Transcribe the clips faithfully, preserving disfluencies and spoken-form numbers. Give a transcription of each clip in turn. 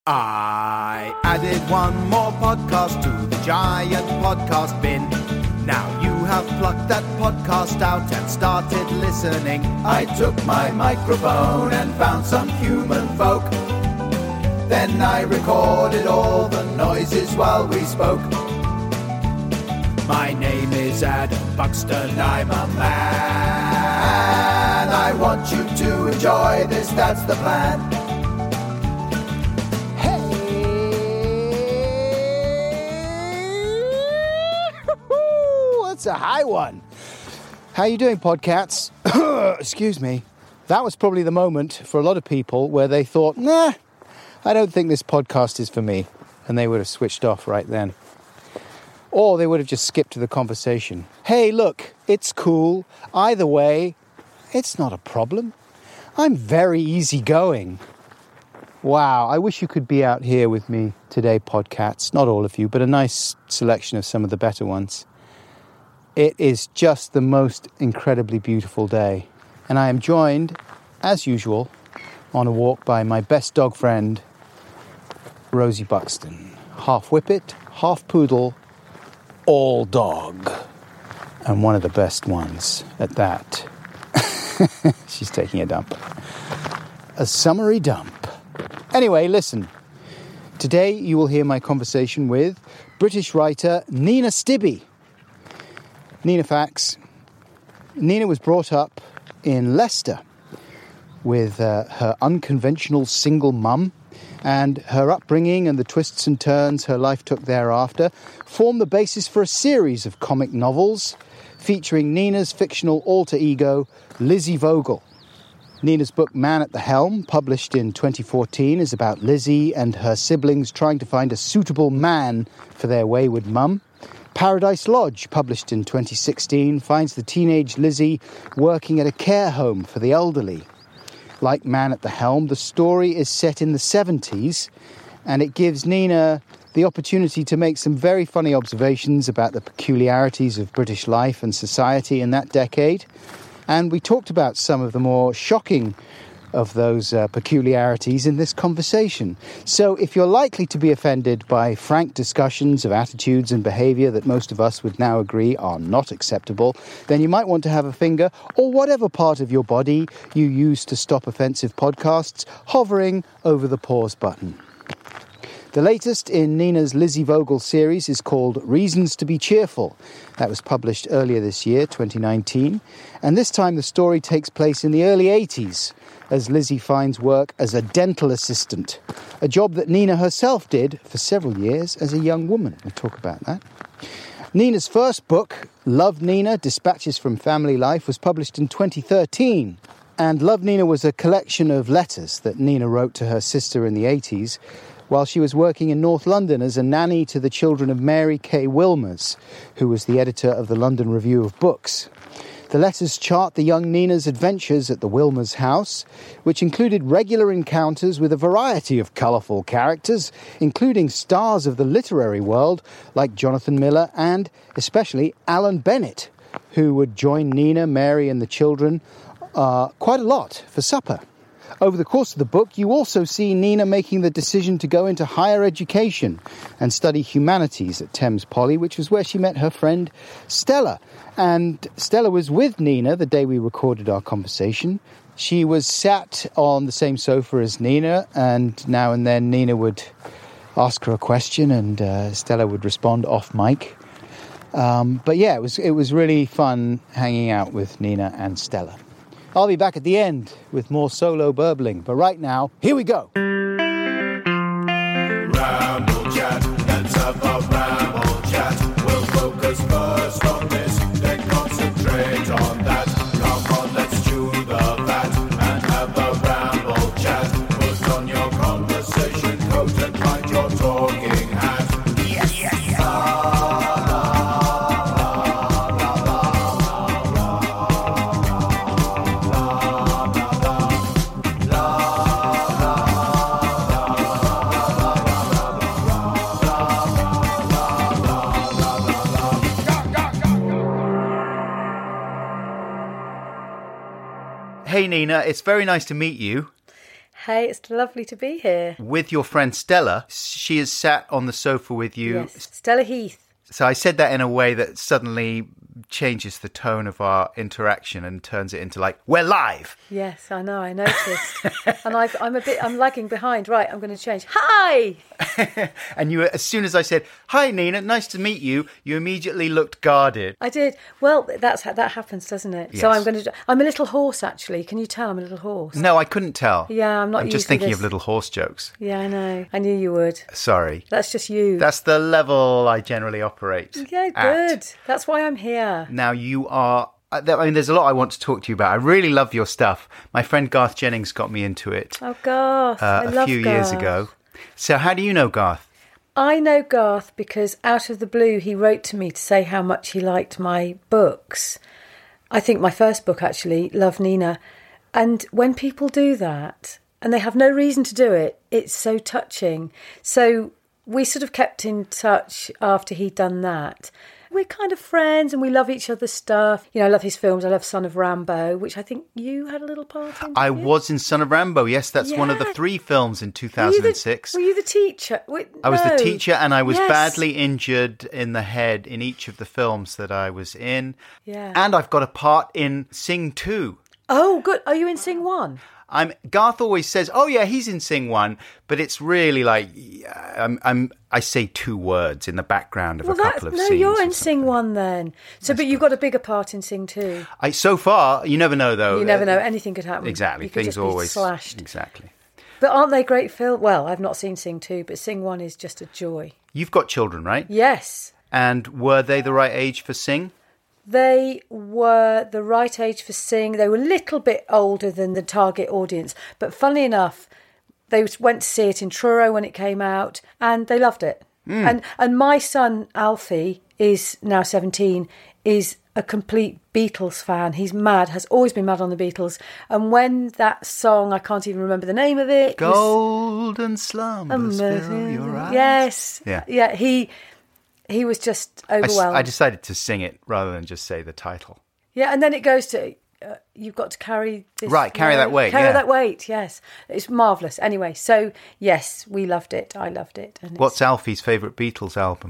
I added one more podcast to the giant podcast bin. Now you have plucked that podcast out and started listening. I took my microphone and found some human folk. Then I recorded all the noises while we spoke. My name is Adam Buxton, I'm a man. I want you to enjoy this, that's the plan. That's a high one. How you doing, podcats? Excuse me. That was probably the moment for a lot of people where they thought, nah, I don't think this podcast is for me. And they would have switched off right then. Or they would have just skipped to the conversation. Hey, look, it's cool. Either way, it's not a problem. I'm very easygoing. Wow, I wish you could be out here with me today, podcats. Not all of you, but a nice selection of some of the better ones. It is just the most incredibly beautiful day. And I am joined, as usual, on a walk by my best dog friend, Rosie Buxton. Half whippet, half poodle, all dog. And one of the best ones at that. She's taking a dump. A summery dump. Anyway, listen. Today you will hear my conversation with British writer Nina Stibbe. Nina facts. Nina was brought up in Leicester with uh, her unconventional single mum, and her upbringing and the twists and turns her life took thereafter form the basis for a series of comic novels featuring Nina's fictional alter ego, Lizzie Vogel. Nina's book Man at the Helm, published in twenty fourteen, is about Lizzie and her siblings trying to find a suitable man for their wayward mum. Paradise Lodge, published in twenty sixteen, finds the teenage Lizzie working at a care home for the elderly. Like Man at the Helm, the story is set in the seventies, and it gives Nina the opportunity to make some very funny observations about the peculiarities of British life and society in that decade. And we talked about some of the more shocking of those uh, peculiarities in this conversation. So if you're likely to be offended by frank discussions of attitudes and behaviour that most of us would now agree are not acceptable, then you might want to have a finger, or whatever part of your body you use to stop offensive podcasts, hovering over the pause button. The latest in Nina's Lizzie Vogel series is called Reasons to be Cheerful. That was published earlier this year, twenty nineteen. And this time the story takes place in the early eighties, as Lizzie finds work as a dental assistant, a job that Nina herself did for several years as a young woman. We'll talk about that. Nina's first book, Love Nina, Dispatches from Family Life, was published in twenty thirteen. And Love Nina was a collection of letters that Nina wrote to her sister in the eighties, while she was working in North London as a nanny to the children of Mary Kay Wilmers, who was the editor of the London Review of Books. The letters chart the young Nina's adventures at the Wilmers house, which included regular encounters with a variety of colourful characters, including stars of the literary world like Jonathan Miller and, especially, Alan Bennett, who would join Nina, Mary and the children uh, quite a lot for supper. Over the course of the book, you also see Nina making the decision to go into higher education and study humanities at Thames Poly, which was where she met her friend Stella. And Stella was with Nina the day we recorded our conversation. She was sat on the same sofa as Nina, and now and then Nina would ask her a question and uh, Stella would respond off mic. Um, but yeah, it was it was really fun hanging out with Nina and Stella. I'll be back at the end with more solo burbling, but right now, here we go. Ramble chat, let's have a ramble chat. We'll focus first on this, then concentrate on that. Come on, let's chew the fat and have a ramble chat. Put on your conversation coat and find your talking hat. Yes, yes, yes. Hey Nina, it's very nice to meet you. Hey, it's lovely to be here. with your friend Stella. She has sat on the sofa with you. Yes, Stella Heath. So I said that in a way that suddenly changes the tone of our interaction and turns it into like, we're live. Yes, I know, I noticed. and I've, I'm a bit, I'm lagging behind. Right, I'm going to change. Hi! And you, as soon as I said, hi, Nina, nice to meet you, you immediately looked guarded. I did. Well, that's how that happens, doesn't it? So Yes. I'm going to, I'm a little horse, actually. Can you tell I'm a little horse? No, I couldn't tell. Yeah, I'm not I'm used just to thinking this. of little horse jokes. Yeah, I know. I knew you would. Sorry. That's just you. That's the level I generally operate. yeah, at. good. That's why I'm here. Now you are... I mean, there's a lot I want to talk to you about. I really love your stuff. My friend Garth Jennings got me into it Oh, Garth. uh, I a love few years Garth. ago. So how do you know Garth? I know Garth because out of the blue he wrote to me to say how much he liked my books. I think my first book, actually, Love Nina. And when people do that, and they have no reason to do it, it's so touching. So we sort of kept in touch after he'd done that. We're kind of friends and we love each other's stuff. You know, I love his films. I love Son of Rambo, which I think you had a little part in. I didn't you? was in Son of Rambo. Yes, that's one of the Yeah. three films in two Were you the- thousand six. Were you the teacher? Wait, I was the no. teacher and I was Yes. badly injured in the head in each of the films that I was in. Yeah. And I've got a part in Sing two. Oh, good. Are you in Sing One? I'm Garth always says, "Oh yeah, he's in Sing one," but it's really like yeah, I'm, I'm I say two words in the background of Well, a that's couple of no. scenes. You're or in something. Sing One then. So, but you've got a bigger part in Sing Two. I so far, you never know though. You never Uh, know. Anything could happen. Exactly, You could things just be always slashed. exactly. But aren't they great film? Well, I've not seen Sing Two, but Sing One is just a joy. You've got children, right? Yes, And were they the right age for Sing? they were the right age for Sing. They were a little bit older than the target audience, but funnily enough, they went to see it in Truro when it came out, and they loved it. Hmm. And and my son Alfie is now seventeen. Is a complete Beatles fan. He's mad. Has always been mad on the Beatles. And when that song, I can't even remember the name of it. was- Golden slumbers fill your eyes. Yes. Yeah. Yeah. He he was just I, s- overwhelmed. I decided to sing it rather than just say the title. Yeah, and then it goes to uh, you've got to carry this Right, carry that weight, Carry yeah. that weight. Yes, it's marvelous. Anyway, so yes, we loved it. I loved it. And What's it's, Alfie's favourite Beatles album?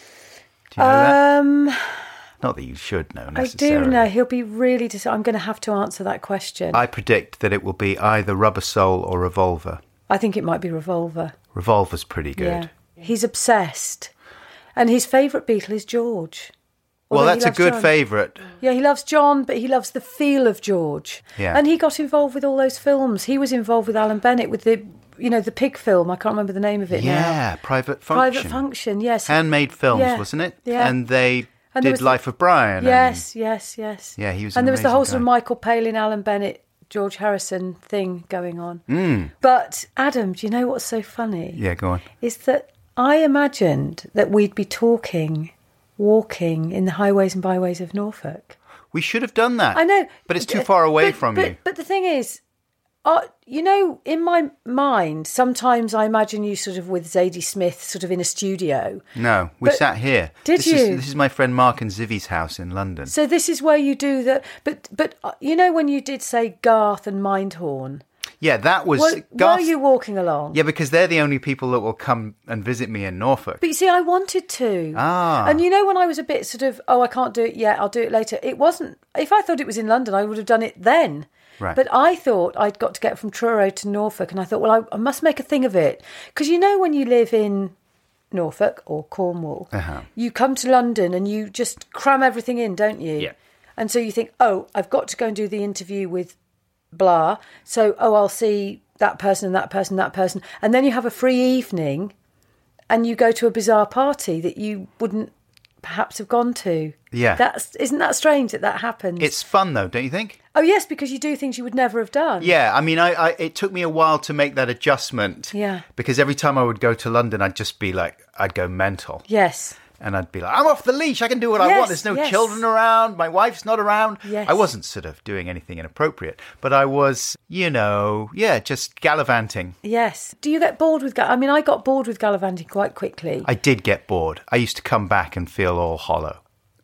Do you know that? um? Not that you should know I necessarily. do know. He'll be really. Dis- I'm going to have to answer that question. I, I predict that it will be either Rubber Soul or Revolver. think it might be Revolver. Revolver's pretty good. Yeah, he's obsessed, and his favourite Beatle is George. Well, Although he that's a loves good John. favourite. Yeah, he loves John, but he loves the feel of George. Yeah. And he got involved with all those films. He was involved with Alan Bennett with the, you know, the pig film. I can't remember the name of it now. Yeah, Private Function. Private Function, yes. Handmade films, Yeah, wasn't it? yeah. And they And there did was the- Life of Brian. Yes, yes, yes. Yeah, he was an And there was the amazing whole sort of guy. Michael Palin, Alan Bennett, George Harrison thing going on. Mm. But, Adam, do you know what's so funny? And, yeah, go on. Is that I imagined that we'd be talking, walking in the highways and byways of Norfolk. We should have done that. I know. But it's too far away But- from but, you. But the thing is, uh, you know, in my mind, sometimes I imagine you sort of with Zadie Smith sort of in a studio. No, we But- sat here. Did this you? Is, this is my friend Mark and Zivy's house in London. So this is where you do the... But, but uh, you know when you did say Garth and Mindhorn, yeah, that was... were, Garth- were you walking along? Yeah, because they're the only people that will come and visit me in Norfolk. But you see, I wanted to. Ah. And you know when I was a bit sort of, oh, I can't do it yet, I'll do it later. It wasn't... If I thought it was in London, I would have done it then. Right. But I thought I'd got to get from Truro to Norfolk, and I thought, well, I, I must make a thing of it. Because you know when you live in Norfolk or Cornwall, Uh-huh. you come to London and you just cram everything in, don't you? Yeah. And so you think, oh, I've got to go and do the interview with blah. So, oh, I'll see that person and that person and that person. And then you have a free evening and you go to a bizarre party that you wouldn't perhaps have gone to. Yeah. That's, isn't that strange that that happens? It's fun, though, don't you think? Oh, yes, because you do things you would never have done. Yeah, I mean, I, I it took me a while to make that adjustment. Yeah. Because every time I would go to London, I'd just be like, I'd go mental. Yes. And I'd be like, I'm off the leash. I can do what I Yes, want. There's no yes. children around. My wife's not around. Yes. I wasn't sort of doing anything inappropriate, but I was, you know, yeah, just gallivanting. Yes. Do you get bored with... Ga- I mean, I got bored with gallivanting quite quickly. I did get bored. I used to come back and feel all hollow.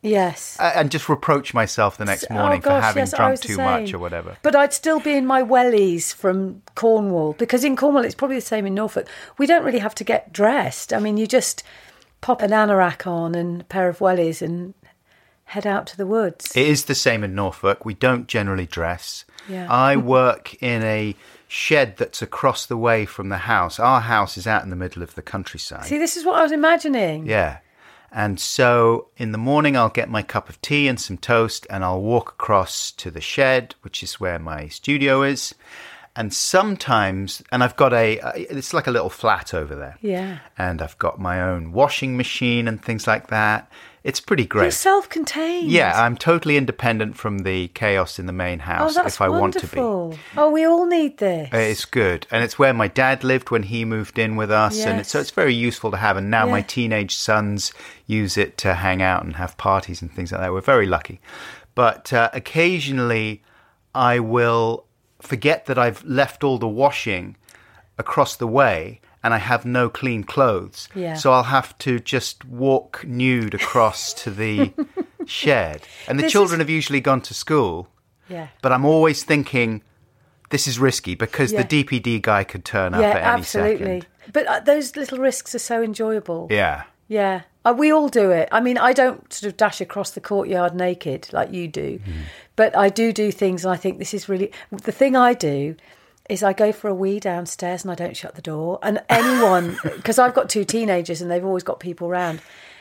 Yes. A- And just reproach myself the next Oh, morning for gosh, having yes, I drunk was the too same. much or whatever. But I'd still be in my wellies from Cornwall, because in Cornwall it's probably the same in Norfolk. We don't really have to get dressed. I mean, you just pop an anorak on and a pair of wellies and head out to the woods. It is the same in Norfolk. We don't generally dress. Yeah. I work in a shed that's across the way from the house. Our house is out in the middle of the countryside. See, this is what I was imagining. Yeah. And so in the morning, I'll get my cup of tea and some toast, and I'll walk across to the shed, which is where my studio is. And sometimes, and I've got a, it's like a little flat over there. Yeah. And I've got my own washing machine and things like that. It's pretty great. You're self-contained. Yeah, I'm totally independent from the chaos in the main Oh, house that's if I wonderful. want to be. Oh, we all need this. It's good. And it's where my dad lived when he moved in with us. And it's, so Yes. it's very useful to have. And now my Yeah. teenage sons use it to hang out and have parties and things like that. We're very lucky. But uh, occasionally I will forget that I've left all the washing across the way and I have no clean clothes. Yeah. So I'll have to just walk nude across to the shed. And the This children is- have usually gone to school. Yeah. But I'm always thinking, this is risky because Yeah. the D P D guy could turn up Yeah, at any absolutely. second. But uh, those little risks are so enjoyable. Yeah. Yeah. Uh, we all do it. I mean, I don't sort of dash across the courtyard naked like you do, but I do do things, and I think this is really... The thing I do is I go for a wee downstairs and I don't shut the door. And anyone... Because I've got two teenagers and they've always got people around.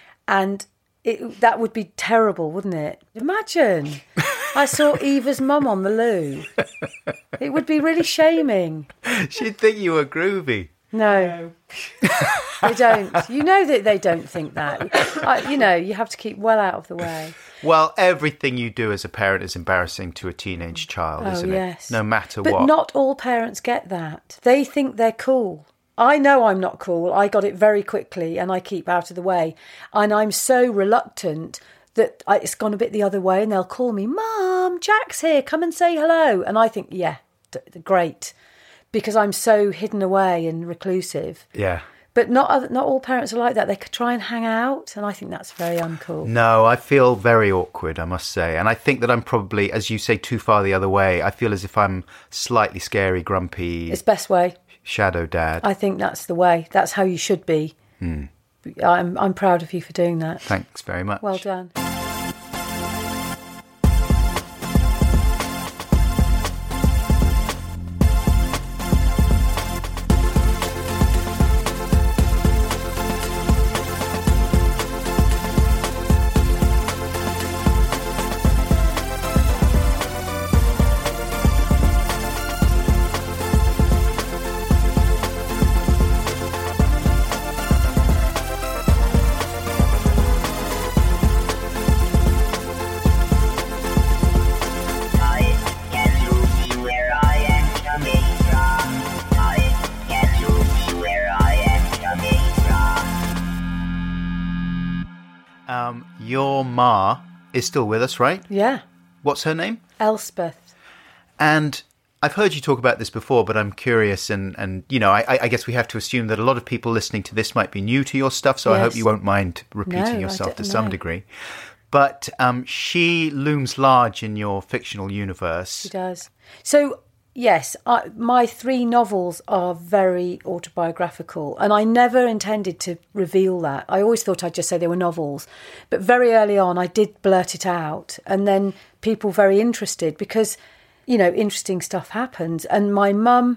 And it, that would be terrible, wouldn't it? Imagine I saw Eva's mum on the loo. It would be really shaming. She'd think you were groovy. No, they don't. You know that they don't think that. I, you know, you have to keep well out of the way. Well, everything you do as a parent is embarrassing to a teenage child, Oh, isn't yes. it? No matter But what. not all parents get that. They think they're cool. I know I'm not cool. I got it very quickly and I keep out of the way. And I'm so reluctant that I, it's gone a bit the other way, and they'll call me, Mum, Jack's here, come and say hello. And I think, yeah, d- d- great. Because I'm so hidden away and reclusive. Yeah. But not other, not all parents are like that. They could try and hang out, and I think that's very uncool. No, I feel very awkward, I must say. And I think that I'm probably, as you say, too far the other way. I feel as if I'm slightly scary, grumpy, It's best way. shadow dad. I think that's the way. That's how you should be. Hmm. I'm I'm proud of you for doing that. Thanks very much. Well done. Um, your ma is still with us, right? Yeah. What's her name? Elspeth. And I've heard you talk about this before, but I'm curious, and, and you know, I, I guess we have to assume that a lot of people listening to this might be new to your stuff, so I hope Yes. you won't mind repeating No, I yourself don't to some know. degree. But um, she looms large in your fictional universe. She does. So, yes, I, my three novels are very autobiographical, and I never intended to reveal that. I always thought I'd just say they were novels. But very early on, I did blurt it out, and then people were very interested because, you know, interesting stuff happens. And my mum,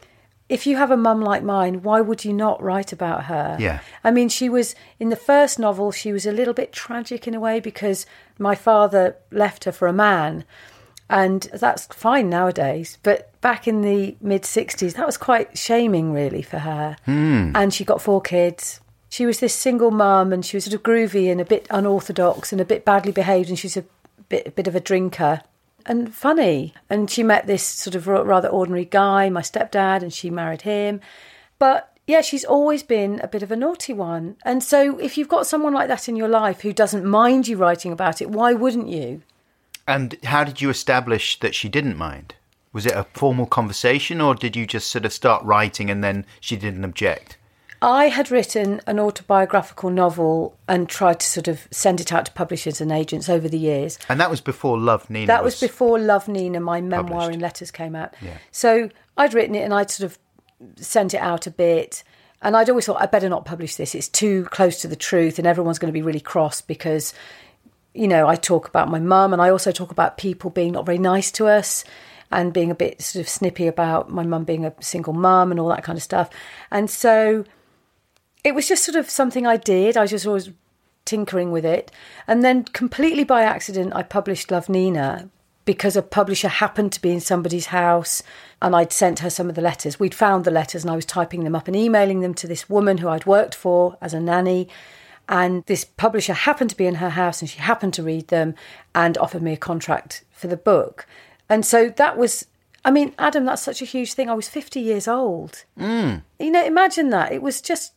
if you have a mum like mine, why would you not write about her? Yeah. I mean, she was, in the first novel, she was a little bit tragic in a way because my father left her for a man. And that's fine nowadays. But back in the mid-sixties, that was quite shaming, really, for her. Mm. And she got four kids. She was this single mum, and she was sort of groovy and a bit unorthodox and a bit badly behaved, and she's a bit, a bit of a drinker and funny. And she met this sort of rather ordinary guy, my stepdad, and she married him. But yeah, she's always been a bit of a naughty one. And so if you've got someone like that in your life who doesn't mind you writing about it, why wouldn't you? And how did you establish that she didn't mind? Was it a formal conversation, or did you just sort of start writing and then she didn't object? I had written an autobiographical novel and tried to sort of send it out to publishers and agents over the years. And that was before Love Nina That was, was before Love Nina, my memoir published. in letters came out. Yeah. So I'd written it and I'd sort of sent it out a bit. And I'd always thought, I better not publish this. It's too close to the truth and everyone's going to be really cross because, you know, I talk about my mum and I also talk about people being not very nice to us and being a bit sort of snippy about my mum being a single mum and all that kind of stuff. And so it was just sort of something I did. I was just always tinkering with it. And then completely by accident, I published Love Nina because a publisher happened to be in somebody's house and I'd sent her some of the letters. We'd found the letters and I was typing them up and emailing them to this woman who I'd worked for as a nanny. And this publisher happened to be in her house and she happened to read them and offered me a contract for the book. And so that was, I mean, Adam, that's such a huge thing. I was fifty years old. Mm. You know, imagine that. It was just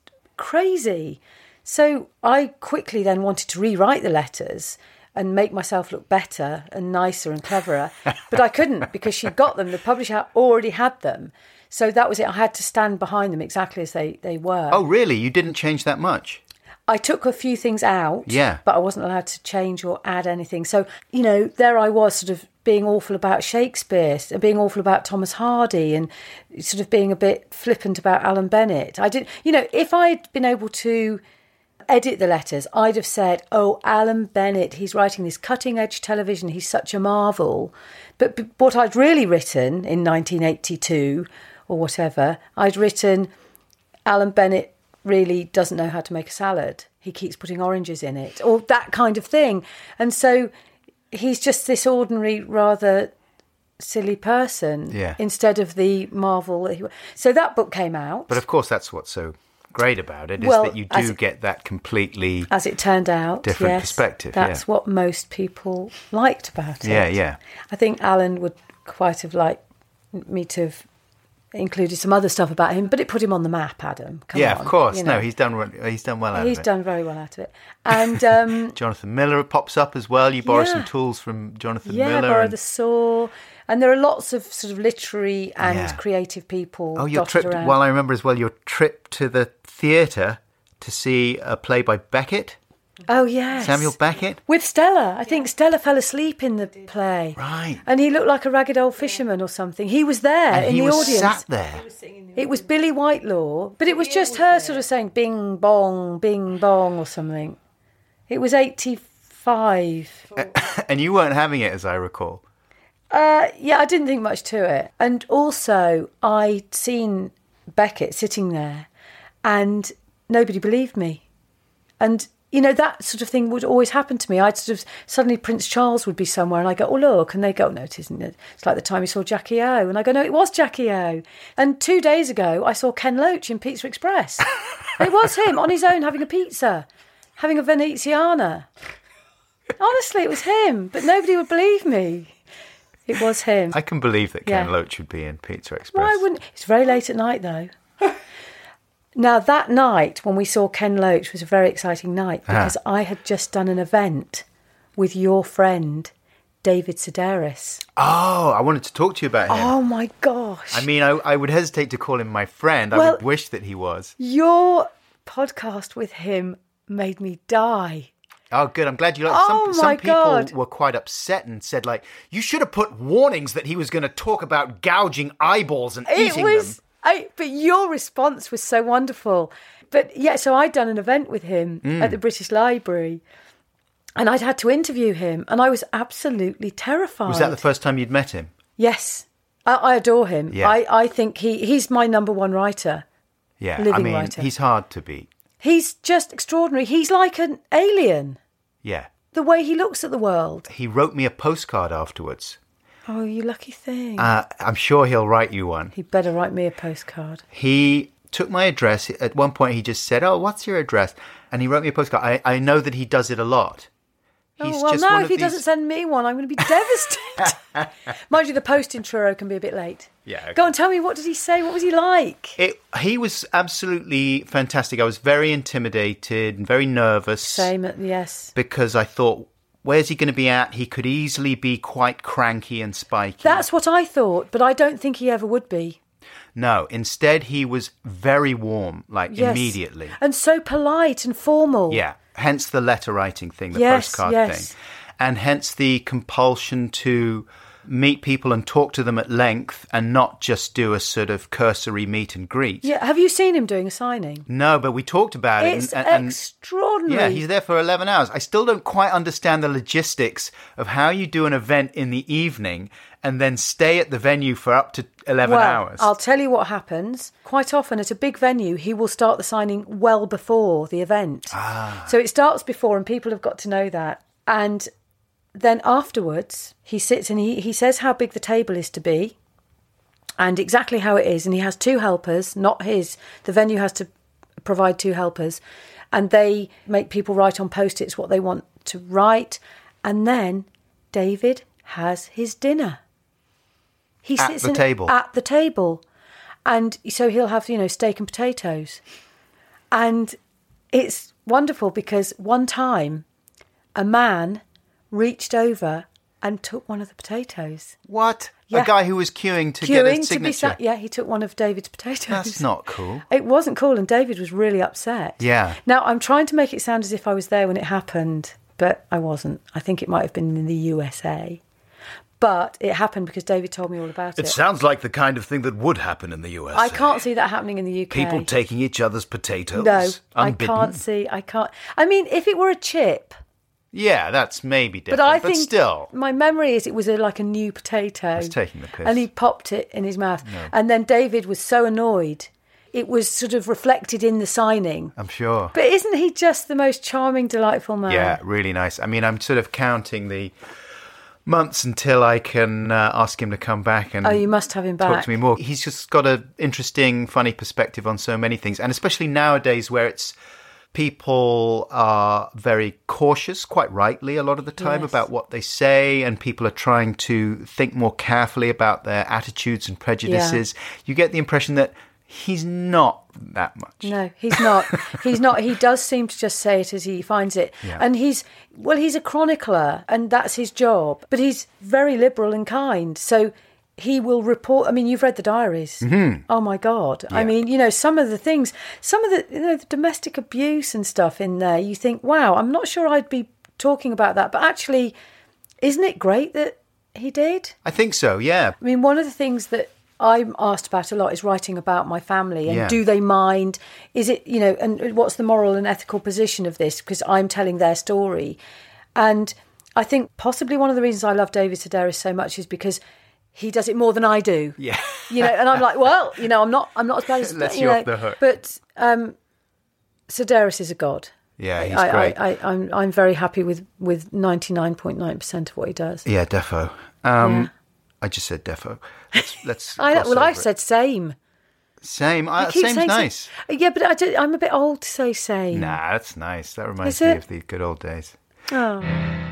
crazy. So I quickly then wanted to rewrite the letters and make myself look better and nicer and cleverer. But I couldn't because she got them. The publisher already had them. So that was it. I had to stand behind them exactly as they, they were. Oh, really? You didn't change that much? I took a few things out, Yeah. but I wasn't allowed to change or add anything. So, you know, there I was sort of being awful about Shakespeare, being awful about Thomas Hardy and sort of being a bit flippant about Alan Bennett. I did, you know, if I'd been able to edit the letters, I'd have said, oh, Alan Bennett, he's writing this cutting-edge television, he's such a marvel. But, but what I'd really written in nineteen eighty-two or whatever, I'd written, Alan Bennett really doesn't know how to make a salad. He keeps putting oranges in it, or that kind of thing. And so he's just this ordinary, rather silly person Yeah. instead of the marvel that he was. So that book came out. But of course, that's what's so great about it, is Well, that you as do it- get that completely... As it turned out, Different yes, perspective, That's yeah. what most people liked about it. Yeah, yeah. I think Alan would quite have liked me to have included some other stuff about him, but it put him on the map, Adam. Come yeah, on, of course. you know. No, he's done re- he's done well out He's of it. done very well out of it. And um, Jonathan Miller pops up as well. You borrow Yeah. some tools from Jonathan yeah, Miller. Borrow and- the Saw. And there are lots of sort of literary and Yeah. creative people Oh, your dotted trip! around. Well, I remember as well your trip to the theatre to see a play by Beckett, oh, yes. Samuel Beckett. With Stella. I think Stella fell asleep in the play. Right. And he looked like a ragged old fisherman or something. He was there And in he the was audience. sat there. It was Billy Whitelaw, but it was just her sort of saying bing bong, bing bong or something. It was eighty-five. And you weren't having it, as I recall. Uh, yeah, I didn't think much to it. And also, I'd seen Beckett sitting there and nobody believed me. And, you know, that sort of thing would always happen to me. I'd sort of, suddenly Prince Charles would be somewhere and I go, oh, look. And they go, no, it isn't. It's like the time you saw Jackie O. And I go, no, it was Jackie O. And two days ago, I saw Ken Loach in Pizza Express. It was him on his own having a pizza, having a Veneziana. Honestly, it was him. But nobody would believe me. It was him. I can believe that Ken Yeah. Loach would be in Pizza Express. Why wouldn't... It's very late at night, though. Now, that night when we saw Ken Loach was a very exciting night because Ah. I had just done an event with your friend, David Sedaris. Oh, I wanted to talk to you about him. Oh, my gosh. I mean, I, I would hesitate to call him my friend. I Well- would wish that he was. Your podcast with him made me die. Oh, good. I'm glad you like. Oh, Some, my some people God. were quite upset and said, like, you should have put warnings that he was going to talk about gouging eyeballs and It eating was... them. I, but your response was so wonderful. But yeah, so I'd done an event with him Mm. at the British Library and I'd had to interview him and I was absolutely terrified. Was that the first time you'd met him? Yes. I, I adore him. Yeah. I, I think he, he's my number one writer. Yeah. I Living mean, writer. he's hard to beat. He's just extraordinary. He's like an alien, Yeah. the way he looks at the world. He wrote me a postcard afterwards. Oh, you lucky thing. Uh, I'm sure he'll write you one. He'd better write me a postcard. He took my address. At one point, he just said, oh, what's your address? And he wrote me a postcard. I, I know that he does it a lot. He's oh, well, just now one if of he these... doesn't send me one, I'm going to be devastated. Mind you, the post in Truro can be a bit late. Yeah, okay. Go on, tell me, what did he say? What was he like? It, he was absolutely fantastic. I was very intimidated and very nervous. Same, at- yes. Because I thought, where's he going to be at? He could easily be quite cranky and spiky. That's what I thought, but I don't think he ever would be. No, instead he was very warm, like Yes. immediately. And so polite and formal. Yeah, hence the letter writing thing, the Yes, postcard yes. thing. And hence the compulsion to meet people and talk to them at length and not just do a sort of cursory meet and greet. Yeah, have you seen him doing a signing? No, but we talked about It's it. And, and, extraordinary. yeah, he's there for eleven hours. I still don't quite understand the logistics of how you do an event in the evening and then stay at the venue for up to eleven well, hours. I'll tell you what happens. Quite often at a big venue, he will start the signing well before the event. Ah. So it starts before, and people have got to know that. And then afterwards, he sits and he, he says how big the table is to be and exactly how it is. And he has two helpers, not his. The venue has to provide two helpers. And they make people write on Post-its what they want to write. And then David has his dinner. He At sits the in- table. At the table. And so he'll have, you know, steak and potatoes. And it's wonderful because one time a man reached over and took one of the potatoes. What? Yeah. A guy who was queuing to get a Queuing to signature? be sat. Yeah, he took one of David's potatoes. That's not cool. It wasn't cool, and David was really upset. Yeah. Now, I'm trying to make it sound as if I was there when it happened, but I wasn't. I think it might have been in the U S A. But it happened because David told me all about it. It sounds like the kind of thing that would happen in the U S A. I can't see that happening in the U K. People taking each other's potatoes. No, I unbidden. can't see. I can't. I mean, if it were a chip, Yeah, that's maybe different. but I but think still. my memory is it was a, like a new potato. That's taking the piss. And he popped it in his mouth. And then David was so annoyed. It was sort of reflected in the signing. I'm sure. But isn't he just the most charming, delightful man? Yeah, really nice. I mean, I'm sort of counting the months until I can uh, ask him to come back and Oh, you must have him talk back. to me more. He's just got an interesting, funny perspective on so many things, and especially nowadays where it's people are very cautious, quite rightly, a lot of the time Yes. about what they say, and people are trying to think more carefully about their attitudes and prejudices. You get the impression that he's not that much. No, he's not. He's not. He does seem to just say it as he finds it. Yeah. And he's, well, he's a chronicler and that's his job. But he's very liberal and kind. So he will report. I mean, you've read the diaries. Mm-hmm. Oh, my God. I Yeah. mean, you know, some of the things, some of the, you know, the domestic abuse and stuff in there, you think, wow, I'm not sure I'd be talking about that. But actually, isn't it great that he did? I think so, yeah. I mean, one of the things that I'm asked about a lot is writing about my family and Yeah. do they mind? Is it, you know, and what's the moral and ethical position of this? Because I'm telling their story. And I think possibly one of the reasons I love David Sedaris so much is because he does it more than I do. Yeah. You know, and I'm like, well, you know, I'm not, I'm not as bad as Lets you you know, off the hook. But um, Sedaris is a god. Yeah, he's I, great. I, I, I'm, I'm very happy with with ninety-nine point nine percent of what he does. Yeah, defo. Um, Yeah. I just said defo. Let's, let's I know, gloss well, I over it. said same. Same. I Uh, keep same's saying nice. same. Yeah, but I do, I'm a bit old to say same. Nah, that's nice. That reminds Is me it? of the good old days. Oh.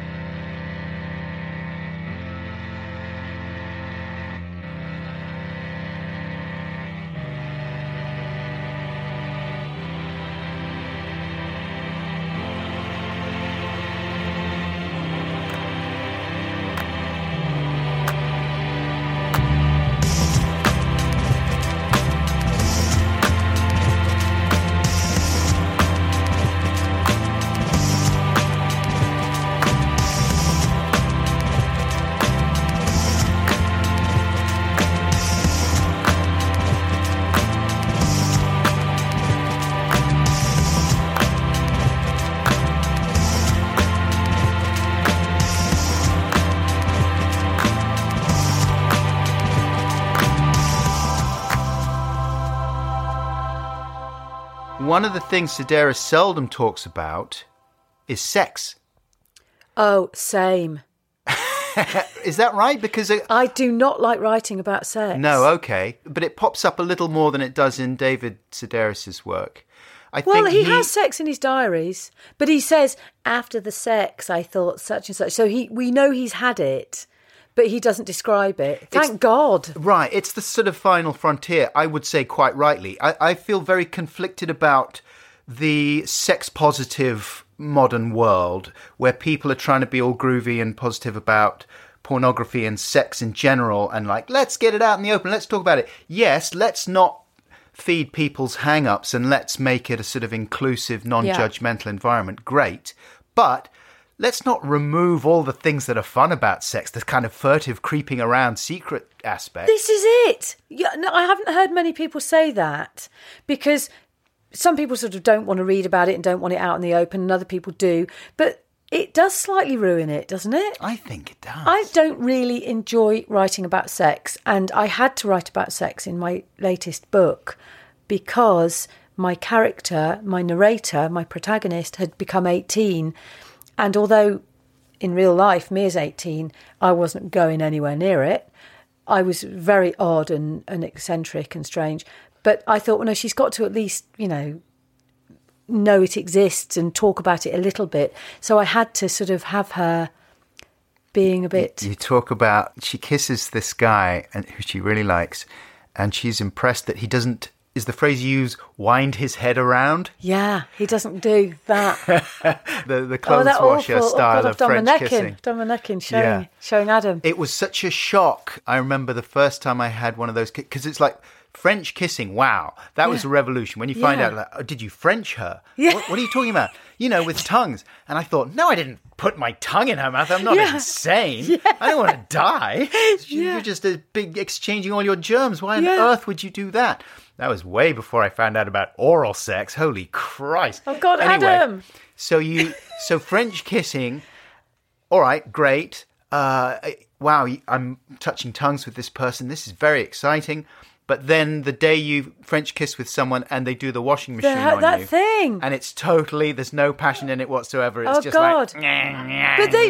One of the things Sedaris seldom talks about is sex. Oh, same. Is that right? Because it, I do not like writing about sex. no, okay, but it pops up a little more than it does in David Sedaris's work. I Well, think he, has sex in his diaries, but he says, after the sex, I thought such and such. So he, we know he's had it, but he doesn't describe it. Thank It's- God. Right, it's the sort of final frontier, I would say quite rightly. I, I feel very conflicted about the sex-positive modern world where people are trying to be all groovy and positive about pornography and sex in general and like, let's get it out in the open, let's talk about it. Yes, let's not feed people's hang-ups and let's make it a sort of inclusive, non-judgmental yeah. environment. Great. But let's not remove all the things that are fun about sex, the kind of furtive, creeping around secret aspect. This is it. Yeah, no, I haven't heard many people say that because some people sort of don't want to read about it and don't want it out in the open and other people do. But it does slightly ruin it, doesn't it? I think it does. I don't really enjoy writing about sex, and I had to write about sex in my latest book because my character, my narrator, my protagonist had become eighteen. And although in real life, me as eighteen, I wasn't going anywhere near it. I was very odd and, and eccentric and strange. But I thought, well, no, she's got to at least, you know, know it exists and talk about it a little bit. So I had to sort of have her being a bit... You, you talk about, she kisses this guy and who she really likes, and she's impressed that he doesn't, is the phrase you use, wind his head around? Yeah, he doesn't do that. the the clothes oh, washer awful, style oh, of French Neckin, kissing. Don Neckin showing, yeah. showing Adam. It was such a shock. I remember the first time I had one of those, because it's like, French kissing, wow, that yeah. was a revolution. When you find yeah. out, like, oh, did you French her? Yeah. What, what are you talking about? You know, with tongues. And I thought, no, I didn't put my tongue in her mouth. I'm not yeah. insane. Yeah. I don't want to die. Yeah. You're just a big exchanging all your germs. Why on yeah. earth would you do that? That was way before I found out about oral sex. Holy Christ. Oh, God, anyway, Adam. So you, so French kissing, all right, great. Uh, wow, I'm touching tongues with this person. This is very exciting. But then the day you French kiss with someone and they do the washing machine the, on that you. thing. And it's totally, there's no passion in it whatsoever. It's oh, just God. like... But they...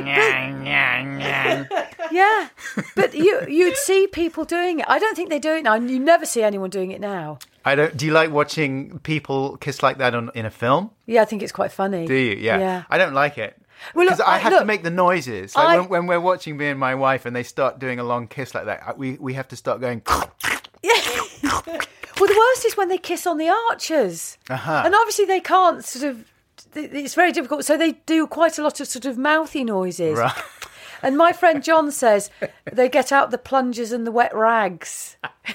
But, yeah. But you, you'd see people doing it. I don't think they do it now. You never see anyone doing it now. I don't. Do you like watching people kiss like that on, in a film? Yeah, I think it's quite funny. Do you? Yeah. yeah. I don't like it. Because well, I have look, to make the noises. Like I, when, when we're watching me and my wife and they start doing a long kiss like that, we, we have to start going... Yeah. Well, the worst is when they kiss on the arches. Uh-huh. And obviously they can't sort of... It's very difficult. So they do quite a lot of sort of mouthy noises. Right. And my friend John says they get out the plungers and the wet rags.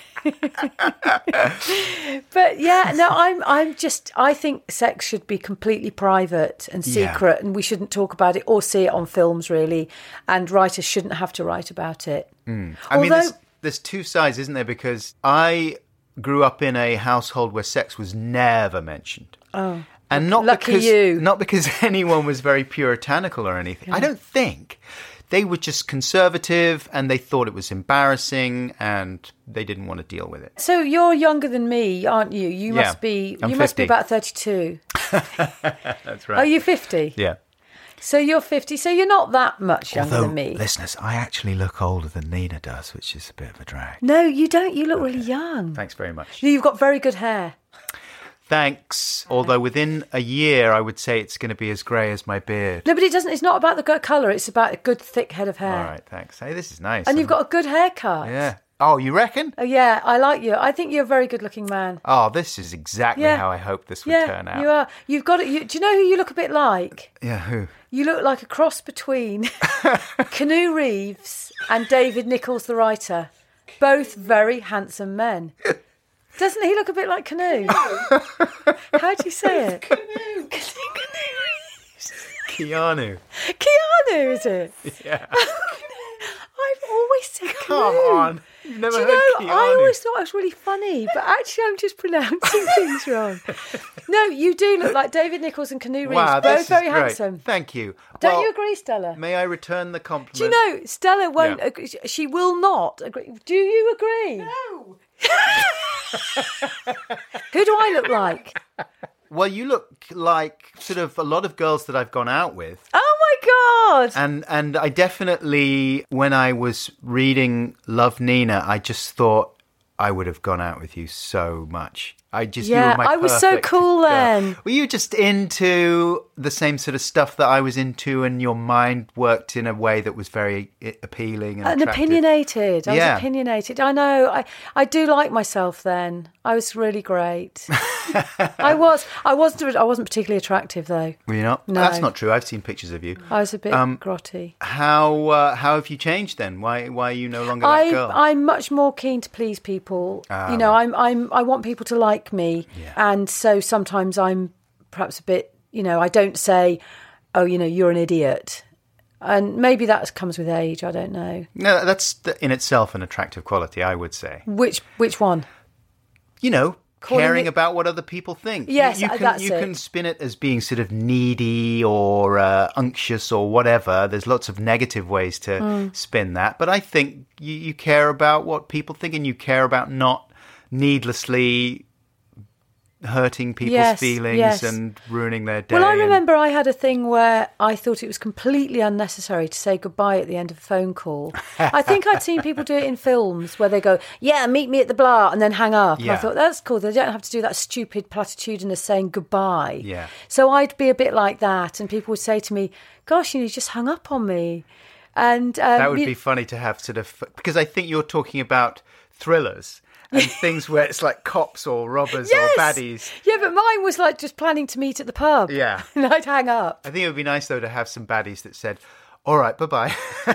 But yeah, no, I'm I'm just I think sex should be completely private and secret, yeah. and we shouldn't talk about it or see it on films really, and writers shouldn't have to write about it. Mm. I Although, mean, there's, there's two sides, isn't there? Because I grew up in a household where sex was never mentioned. Oh. And not Lucky because you. not because anyone was very puritanical or anything. Yeah. I don't think. They were just conservative and they thought it was embarrassing and they didn't want to deal with it. So you're younger than me, aren't you? You yeah, must be I'm you fifty. Must be about thirty-two. That's right. Are you fifty? Yeah. So you're fifty, so you're not that much younger Although, than me. Listeners, I actually look older than Nina does, which is a bit of a drag. No, you don't. You look okay. really young. Thanks very much. You've got very good hair. Thanks. Although within a year, I would say it's going to be as grey as my beard. No, but it doesn't. It's not about the colour. It's about a good thick head of hair. All right, thanks. Hey, this is nice. And you've got a good haircut. Yeah. Oh, you reckon? Oh, yeah, I like you. I think you're a very good-looking man. Oh, this is exactly yeah. how I hoped this would yeah, turn out. You are. You've got it. You, do you know who you look a bit like? Yeah, who? You look like a cross between Keanu Reeves and David Nichols, the writer. Both very handsome men. Doesn't he look a bit like Keanu? How do you say it? Keanu. Keanu Reeves. Keanu. Keanu, is it? Yeah. I've always said Keanu. Come on. You've never do you heard know, Keanu. I always thought I was really funny, but actually I'm just pronouncing things wrong. No, you do look like David Nichols and Keanu Reeves. Wow, both this very is great. handsome. Thank you. Don't well, you agree, Stella? May I return the compliment? Do you know, Stella won't Yeah. agree. She will not agree. Do you agree? No. Who do I look like? Well, you look like sort of a lot of girls that I've gone out with. Oh my God! And and I definitely, when I was reading Love Nina, I just thought I would have gone out with you so much. I just, Yeah, you were my I was so perfect cool girl. then. Were you just into the same sort of stuff that I was into, and your mind worked in a way that was very i- appealing and, And attractive? opinionated. I Yeah. was opinionated. I know. I, I do like myself then. I was really great. I was. I wasn't. I wasn't particularly attractive though. Were you not? No. That's not true. I've seen pictures of you. I was a bit Um, grotty. How uh, how have you changed then? Why why are you no longer that I, girl? I'm much more keen to please people. Ah, you know, right. I'm. I'm. I want people to like me, Yeah. and so sometimes I'm perhaps a bit. You know, I don't say, "Oh, you know, you're an idiot," and maybe that comes with age. I don't know. No, that's th- in itself an attractive quality, I would say. Which which one? You know, Calling caring it- about what other people think. You- Yes, you, uh, can that's you it. can spin it as being sort of needy or uh, unctuous or whatever. There's lots of negative ways to Mm. spin that, but I think you, you care about what people think, and you care about not needlessly hurting people's Yes, feelings yes. and ruining their day. Well, I and- remember I had a thing where I thought it was completely unnecessary to say goodbye at the end of a phone call. I think I'd seen people do it in films where they go, "Yeah, meet me at the blah," and then hang up. And I Yeah. thought, that's cool. They don't have to do that stupid platitudinous saying goodbye. Yeah. So I'd be a bit like that, and people would say to me, "Gosh, you know, you just hung up on me." And um, That would you- be funny to have sort of, because I think you're talking about thrillers and things where it's like cops or robbers Yes! or baddies. Yeah, but mine was like just planning to meet at the pub. Yeah. And I'd hang up. I think it would be nice though to have some baddies that said, "All right, bye bye." Bye.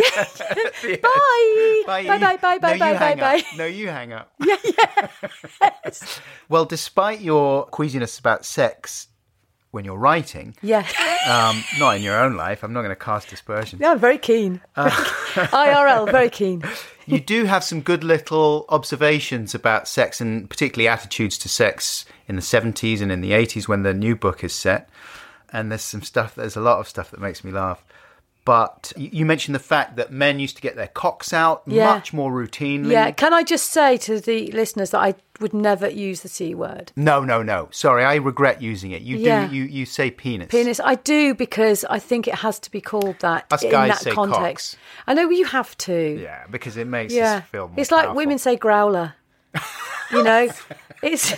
Bye, bye, bye, bye, no, bye, you bye, hang bye. up. No, you hang up. Yeah, yeah. Well, despite your queasiness about sex when you're writing, Yeah. um, not in your own life, I'm not going to cast aspersions. Yeah, I'm very keen. I R L, very keen. You do have some good little observations about sex, and particularly attitudes to sex in the seventies and in the eighties when the new book is set. And there's some stuff, there's a lot of stuff that makes me laugh. But you you mentioned the fact that men used to get their cocks out Yeah. much more routinely. Yeah, can I just say to the listeners that I would never use the C word. No, no, no. Sorry, I regret using it. You Yeah. do, you, you say penis. Penis, I do because I think it has to be called that Us in guys that say context. cocks. I know you have to. Yeah, because it makes Yeah. us feel more It's like powerful. women say growler. You know? It's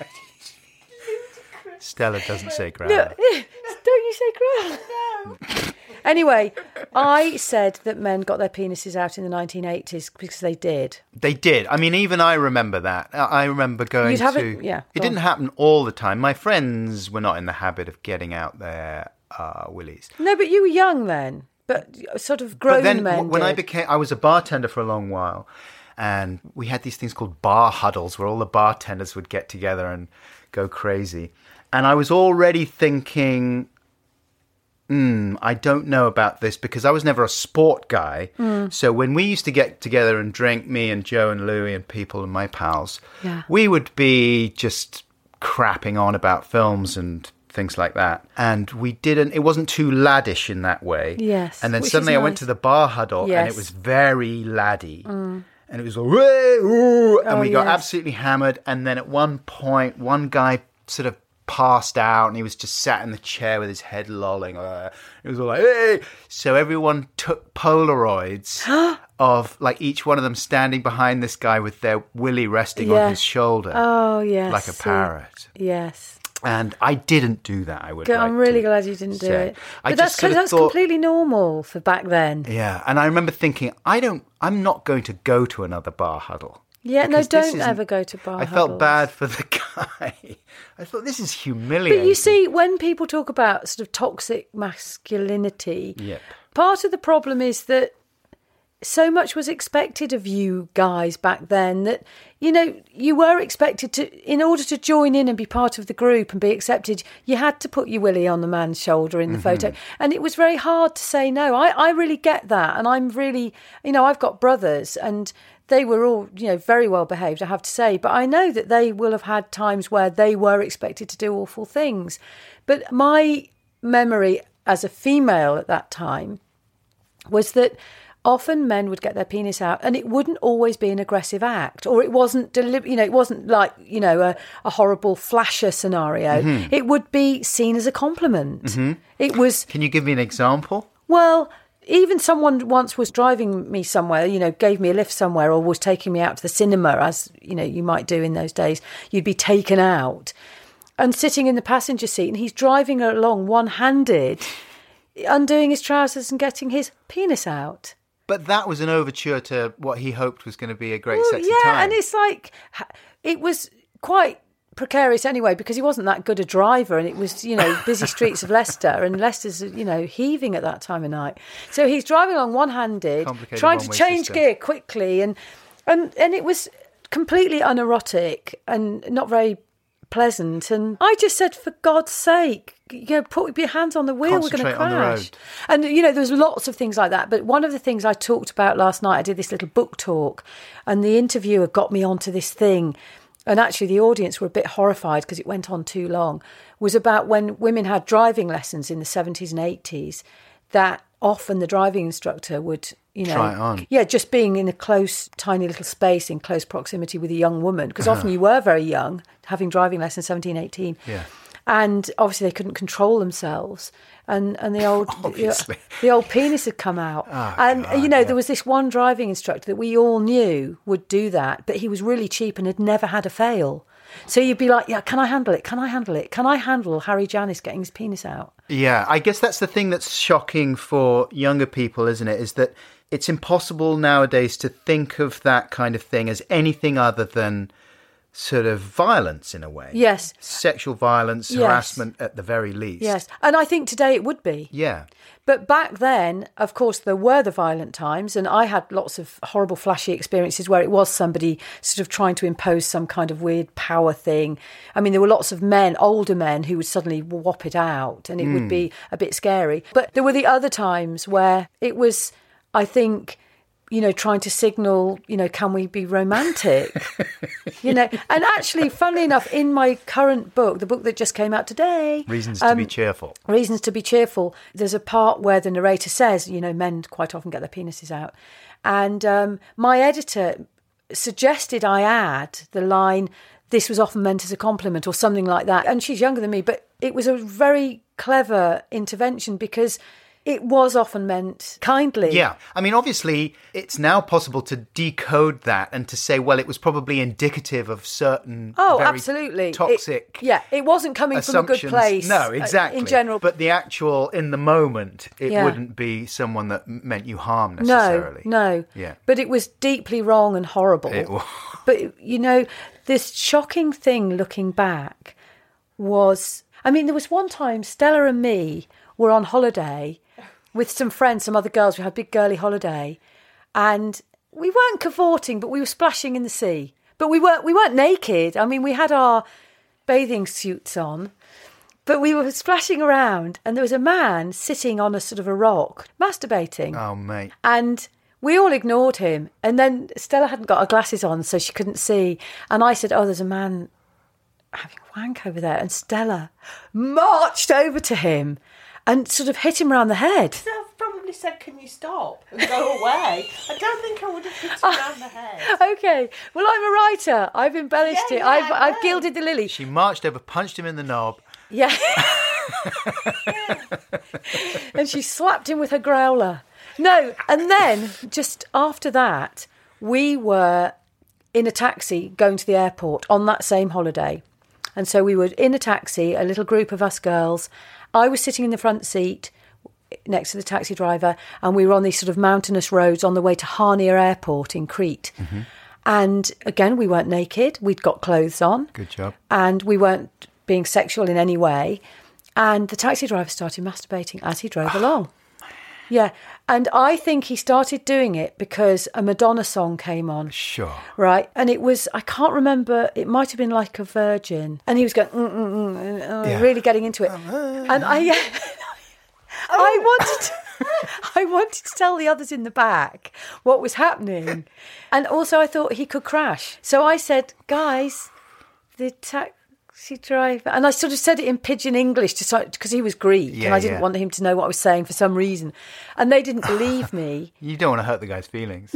Stella doesn't say growler. No, don't you say growler? No. Anyway, I said that men got their penises out in the nineteen eighties because they did. They did. I mean, even I remember that. I I remember going You'd have to... it- yeah, It go didn't on. happen all the time. My friends were not in the habit of getting out their uh, willies. No, but you were young then. But sort of grown But then men w- when I did. became... I was a bartender for a long while. And we had these things called bar huddles where all the bartenders would get together and go crazy. And I was already thinking... Hmm, I don't know about this because I was never a sport guy. Hmm. So when we used to get together and drink, me and Joe and Louie and people and my pals, Yeah. we would be just crapping on about films and things like that. And we didn't, it wasn't too laddish in that way. Yes, And then which is suddenly I went nice. to the bar huddle and Yes. it was very laddie. And it was like, "Whoa, ooh," and Oh, we got yes. absolutely hammered. And then at one point, one guy sort of passed out and he was just sat in the chair with his head lolling. Uh, it was all like, "Hey!" So everyone took Polaroids of like each one of them standing behind this guy with their willy resting Yeah. on his shoulder Oh, yes. like a see. parrot. Yes. And I didn't do that. I would. Good, like I'm really to glad you didn't do say. it. I But that's just sort of that's thought- completely normal for back then. Yeah, and I remember thinking, I don't. I'm not going to go to another bar huddle. Yeah, no, Because this don't isn't- ever go to bar I felt huddles. bad for the guy. I thought this is humiliating. But you see, when people talk about sort of toxic masculinity, Yep. part of the problem is that so much was expected of you guys back then that, you know, you were expected to, in order to join in and be part of the group and be accepted, you had to put your willy on the man's shoulder in the photo. And it was very hard to say no. I, I really get that. And I'm really, you know, I've got brothers and they were all, you know, very well behaved, I have to say. But I know that they will have had times where they were expected to do awful things. But my memory as a female at that time was that often men would get their penis out and it wouldn't always be an aggressive act, or it wasn't deli- you know, it wasn't like, you know, a, a horrible flasher scenario. Mm-hmm. It would be seen as a compliment. It was, Can you give me an example? well, even someone once was driving me somewhere, you know, gave me a lift somewhere or was taking me out to the cinema, as, you know, you might do in those days. You'd be taken out and sitting in the passenger seat, and he's driving along one-handed, undoing his trousers and getting his penis out. But that was an overture to what he hoped was going to be a great Well, sexy yeah, time. and it's like, it was quite precarious anyway, because he wasn't that good a driver, and it was, you know, busy streets of Leicester, and Leicester's, you know, heaving at that time of night. So he's driving along one-handed, Complicated trying to one-way change system. gear quickly, and, and, and it was completely unerotic and not very pleasant. And I just said, for God's sake, you know, put your hands on the wheel, we're going to Concentrate on the crash. road. And, you know, there's lots of things like that. But one of the things I talked about last night, I did this little book talk, and the interviewer got me onto this thing. And actually the audience were a bit horrified because it went on too long, was about when women had driving lessons in the seventies and eighties, that often the driving instructor would, you know... Try it on. Yeah, just being in a close, tiny little space in close proximity with a young woman, because often you were very young, having driving lessons, seventeen, eighteen. Yeah. And obviously they couldn't control themselves. And, and the old Obviously. the, the old penis had come out. Oh, and, God, you know, yeah. there was this one driving instructor that we all knew would do that, but he was really cheap and had never had a fail. So you'd be like, yeah, can I handle it? Can I handle it? Can I handle Harry Janis getting his penis out? Yeah, I guess that's the thing that's shocking for younger people, isn't it? Is that it's impossible nowadays to think of that kind of thing as anything other than sort of violence in a way. Yes. Sexual violence, Yes. harassment at the very least. Yes. And I think today it would be. Yeah. But back then, of course, there were the violent times, and I had lots of horrible, flashy experiences where it was somebody sort of trying to impose some kind of weird power thing. I mean, there were lots of men, older men, who would suddenly whop it out, and it mm. would be a bit scary. But there were the other times where it was, I think, you know, trying to signal, you know, can we be romantic? You know, and actually, funnily enough, in my current book, the book that just came out today... Reasons um, to be cheerful. Reasons to be cheerful. There's a part where the narrator says, you know, men quite often get their penises out. And um, my editor suggested I add the line, this was often meant as a compliment or something like that. And she's younger than me, but it was a very clever intervention because... it was often meant kindly. Yeah. I mean, obviously, it's now possible to decode that and to say, well, it was probably indicative of certain oh, very absolutely. toxic it, Yeah, it wasn't coming from a good place. No, exactly. Uh, in general. But the actual, in the moment, it Yeah. wouldn't be someone that meant you harm necessarily. No, no. Yeah. But it was deeply wrong and horrible. It was. But, you know, this shocking thing looking back was... I mean, there was one time Stella and me were on holiday... with some friends, some other girls. We had a big girly holiday, and we weren't cavorting, but we were splashing in the sea. But we weren't we weren't naked. I mean, we had our bathing suits on, but we were splashing around, and there was a man sitting on a sort of a rock, masturbating. Oh, mate. And we all ignored him. And then Stella hadn't got her glasses on, so she couldn't see. And I said, oh, there's a man having a wank over there. And Stella marched over to him and sort of hit him around the head. I've probably said, can you stop and go away? I don't think I would have hit him around the head. Okay. Well, I'm a writer. I've embellished Yeah, it. yeah, I've, I I've know. gilded the lily. She marched over, punched him in the knob. Yeah. And she slapped him with her growler. No, and then just after that, we were in a taxi going to the airport on that same holiday. And so we were in a taxi, a little group of us girls. I was sitting in the front seat next to the taxi driver, and we were on these sort of mountainous roads on the way to Harnia Airport in Crete. Mm-hmm. And again, we weren't naked. We'd got clothes on. Good job. And we weren't being sexual in any way. And the taxi driver started masturbating as he drove along. Yeah. And I think he started doing it because a Madonna song came on. Sure. Right. And it was, I can't remember, it might have been like a Virgin. And he was going, mm, mm, mm, uh, Yeah. really getting into it. And I, I wanted to, I wanted to tell the others in the back what was happening. And also I thought he could crash. So I said, guys, the taxi driver, and I sort of said it in pidgin English to because he was Greek, Yeah, and I didn't yeah. want him to know what I was saying for some reason. And they didn't believe me. You don't want to hurt the guy's feelings.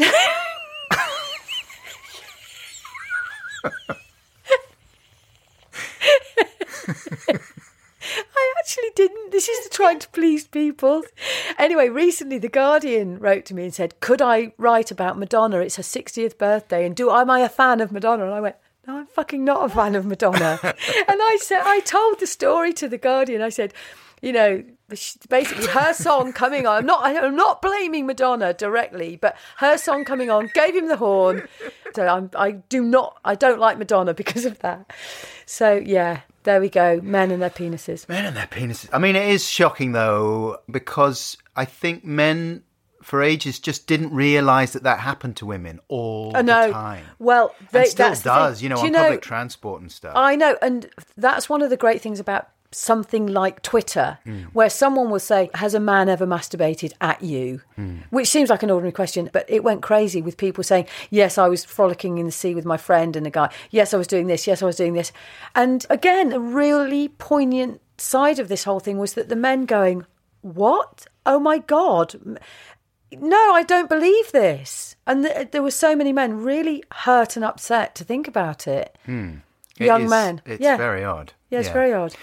I actually didn't. This is trying to please people. Anyway, recently The Guardian wrote to me and said, could I write about Madonna? It's her sixtieth birthday, and do am I a fan of Madonna? And I went, no, I'm fucking not a fan of Madonna. And I said, I told the story to The Guardian. I said, you know, basically her song coming on. I'm not, I'm not blaming Madonna directly, but her song coming on gave him the horn. So I'm, I do not, I don't like Madonna because of that. So yeah. There we go, men and their penises. Men and their penises. I mean, it is shocking, though, because I think men, for ages, just didn't realise that that happened to women all I know. the time. Well, they, and still that's does, the thing. you know, Do on you know, public transport and stuff. I know, and that's one of the great things about something like Twitter, mm. where someone will say, has a man ever masturbated at you? Mm. Which seems like an ordinary question, but it went crazy with people saying, yes, I was frolicking in the sea with my friend and a guy. Yes, I was doing this. Yes, I was doing this. And again, a really poignant side of this whole thing was that the men going, what? Oh my God. No, I don't believe this. And th- there were so many men really hurt and upset to think about it. Mm. Young it is, men. It's yeah. very odd. Yeah, it's yeah. very odd.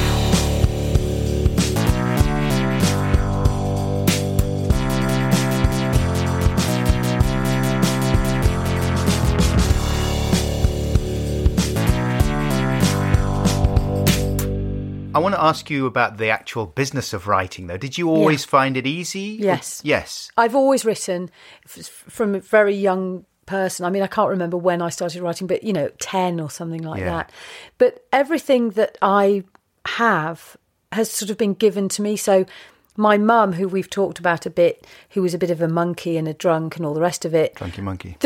I want to ask you about the actual business of writing, though. Did you always yeah. find it easy? Yes. Or, yes. I've always written f- from a very young person. I mean, I can't remember when I started writing, but, you know, ten or something like yeah. that. But everything that I have has sort of been given to me. So my mum, who we've talked about a bit, who was a bit of a monkey and a drunk and all the rest of it. Drunky monkey.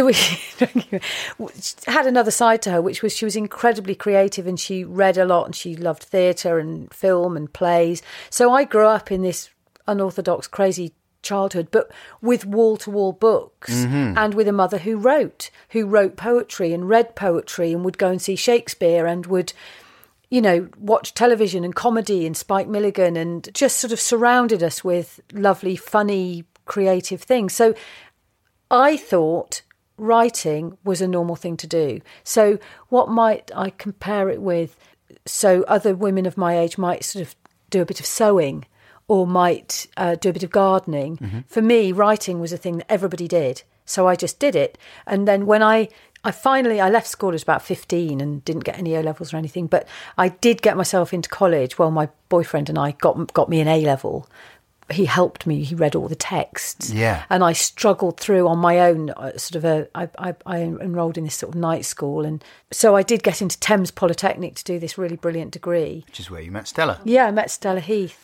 Had another side to her, which was she was incredibly creative and she read a lot and she loved theatre and film and plays. So I grew up in this unorthodox, crazy childhood, but with wall-to-wall books mm-hmm. and with a mother who wrote, who wrote poetry and read poetry and would go and see Shakespeare and would, you know, watch television and comedy and Spike Milligan and just sort of surrounded us with lovely, funny, creative things. So I thought writing was a normal thing to do. So what might I compare it with? So other women of my age might sort of do a bit of sewing or might uh, do a bit of gardening. Mm-hmm. For me, writing was a thing that everybody did. So I just did it. And then when I I finally, I left school at about fifteen and didn't get any O-levels or anything, but I did get myself into college. Well, my boyfriend and I got got me an A-level. He helped me. He read all the texts. Yeah. And I struggled through on my own, uh, sort of a, I, I, I enrolled in this sort of night school. And so I did get into Thames Polytechnic to do this really brilliant degree. Which is where you met Stella. Yeah, I met Stella Heath,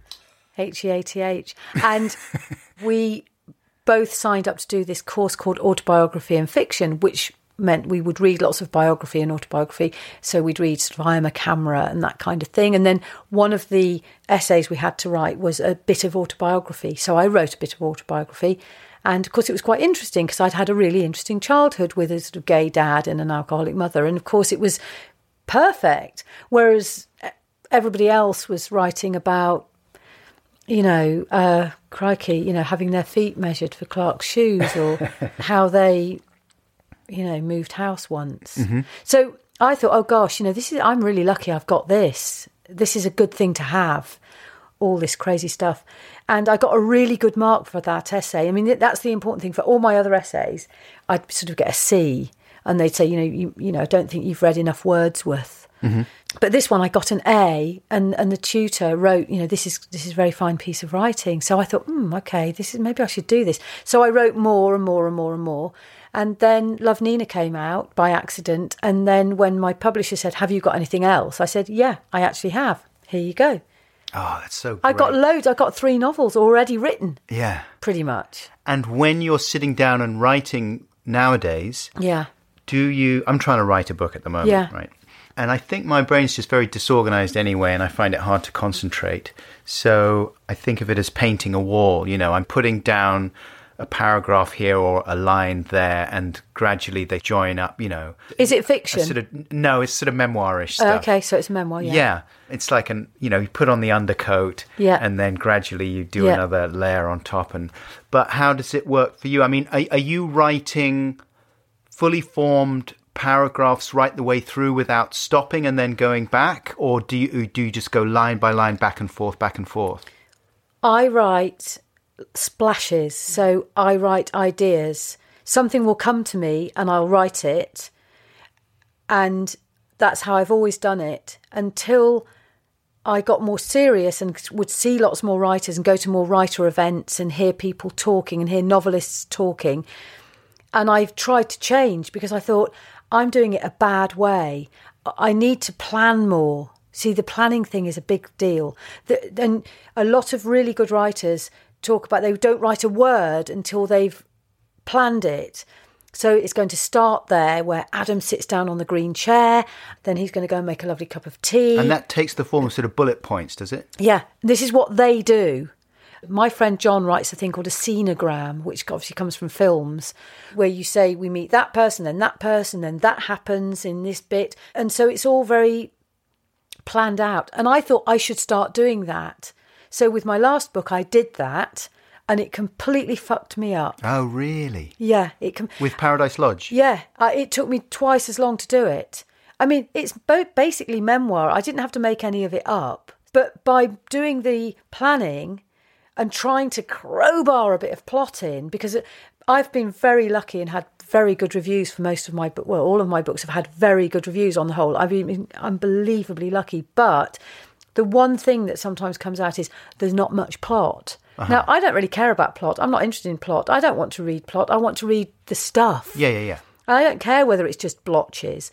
H E A T H. And we both signed up to do this course called Autobiography and Fiction, which meant we would read lots of biography and autobiography. So we'd read sort of I Am a Camera and that kind of thing. And then one of the essays we had to write was a bit of autobiography. So I wrote a bit of autobiography. And of course, it was quite interesting because I'd had a really interesting childhood with a sort of gay dad and an alcoholic mother. And of course, it was perfect. Whereas everybody else was writing about, you know, uh, crikey, you know, having their feet measured for Clark's shoes or how they, you know, moved house once. Mm-hmm. So I thought, oh gosh, you know, this is, I'm really lucky I've got this. This is a good thing to have, all this crazy stuff. And I got a really good mark for that essay. I mean, that's the important thing. For all my other essays, I'd sort of get a C and they'd say, you know, you, you know, I don't think you've read enough Wordsworth. Mm-hmm. But this one I got an A, and, and the tutor wrote, you know, this is this is a very fine piece of writing. So I thought, hmm, okay, this is maybe I should do this. So I wrote more and more and more and more. And then Love Nina came out by accident. And then when my publisher said, have you got anything else? I said, yeah, I actually have. Here you go. Oh, that's so great. I got loads. I got three novels already written. Yeah. Pretty much. And when you're sitting down and writing nowadays, yeah, do you, I'm trying to write a book at the moment, yeah. right? And I think my brain's just very disorganized anyway, and I find it hard to concentrate. So I think of it as painting a wall. You know, I'm putting down a paragraph here or a line there, and gradually they join up, you know. Is it fiction? Sort of, no, it's sort of memoirish stuff. Uh, okay, so it's a memoir, yeah. Yeah. It's like, an, you know, you put on the undercoat, yeah. and then gradually you do yeah. another layer on top. And But how does it work for you? I mean, are, are you writing fully formed paragraphs right the way through without stopping and then going back? Or do you, do you just go line by line, back and forth, back and forth? I write splashes. So I write ideas. Something will come to me and I'll write it. And that's how I've always done it until I got more serious and would see lots more writers and go to more writer events and hear people talking and hear novelists talking. And I've tried to change because I thought, I'm doing it a bad way. I need to plan more. See, the planning thing is a big deal. The, and a lot of really good writers talk about they don't write a word until they've planned it. So it's going to start there where Adam sits down on the green chair. Then he's going to go and make a lovely cup of tea. And that takes the form of sort of bullet points, does it? Yeah, this is what they do. My friend John writes a thing called a scenogram, which obviously comes from films, where you say we meet that person, then that person, then that happens in this bit. And so it's all very planned out. And I thought I should start doing that. So with my last book, I did that. And it completely fucked me up. Oh, really? Yeah. it com- With Paradise Lodge? Yeah. Uh, it took me twice as long to do it. I mean, it's both basically memoir. I didn't have to make any of it up. But by doing the planning and trying to crowbar a bit of plot in, because I've been very lucky and had very good reviews for most of my book. Well, all of my books have had very good reviews on the whole. I've been unbelievably lucky. But the one thing that sometimes comes out is there's not much plot. Uh-huh. Now, I don't really care about plot. I'm not interested in plot. I don't want to read plot. I want to read the stuff. Yeah, yeah, yeah. I don't care whether it's just blotches.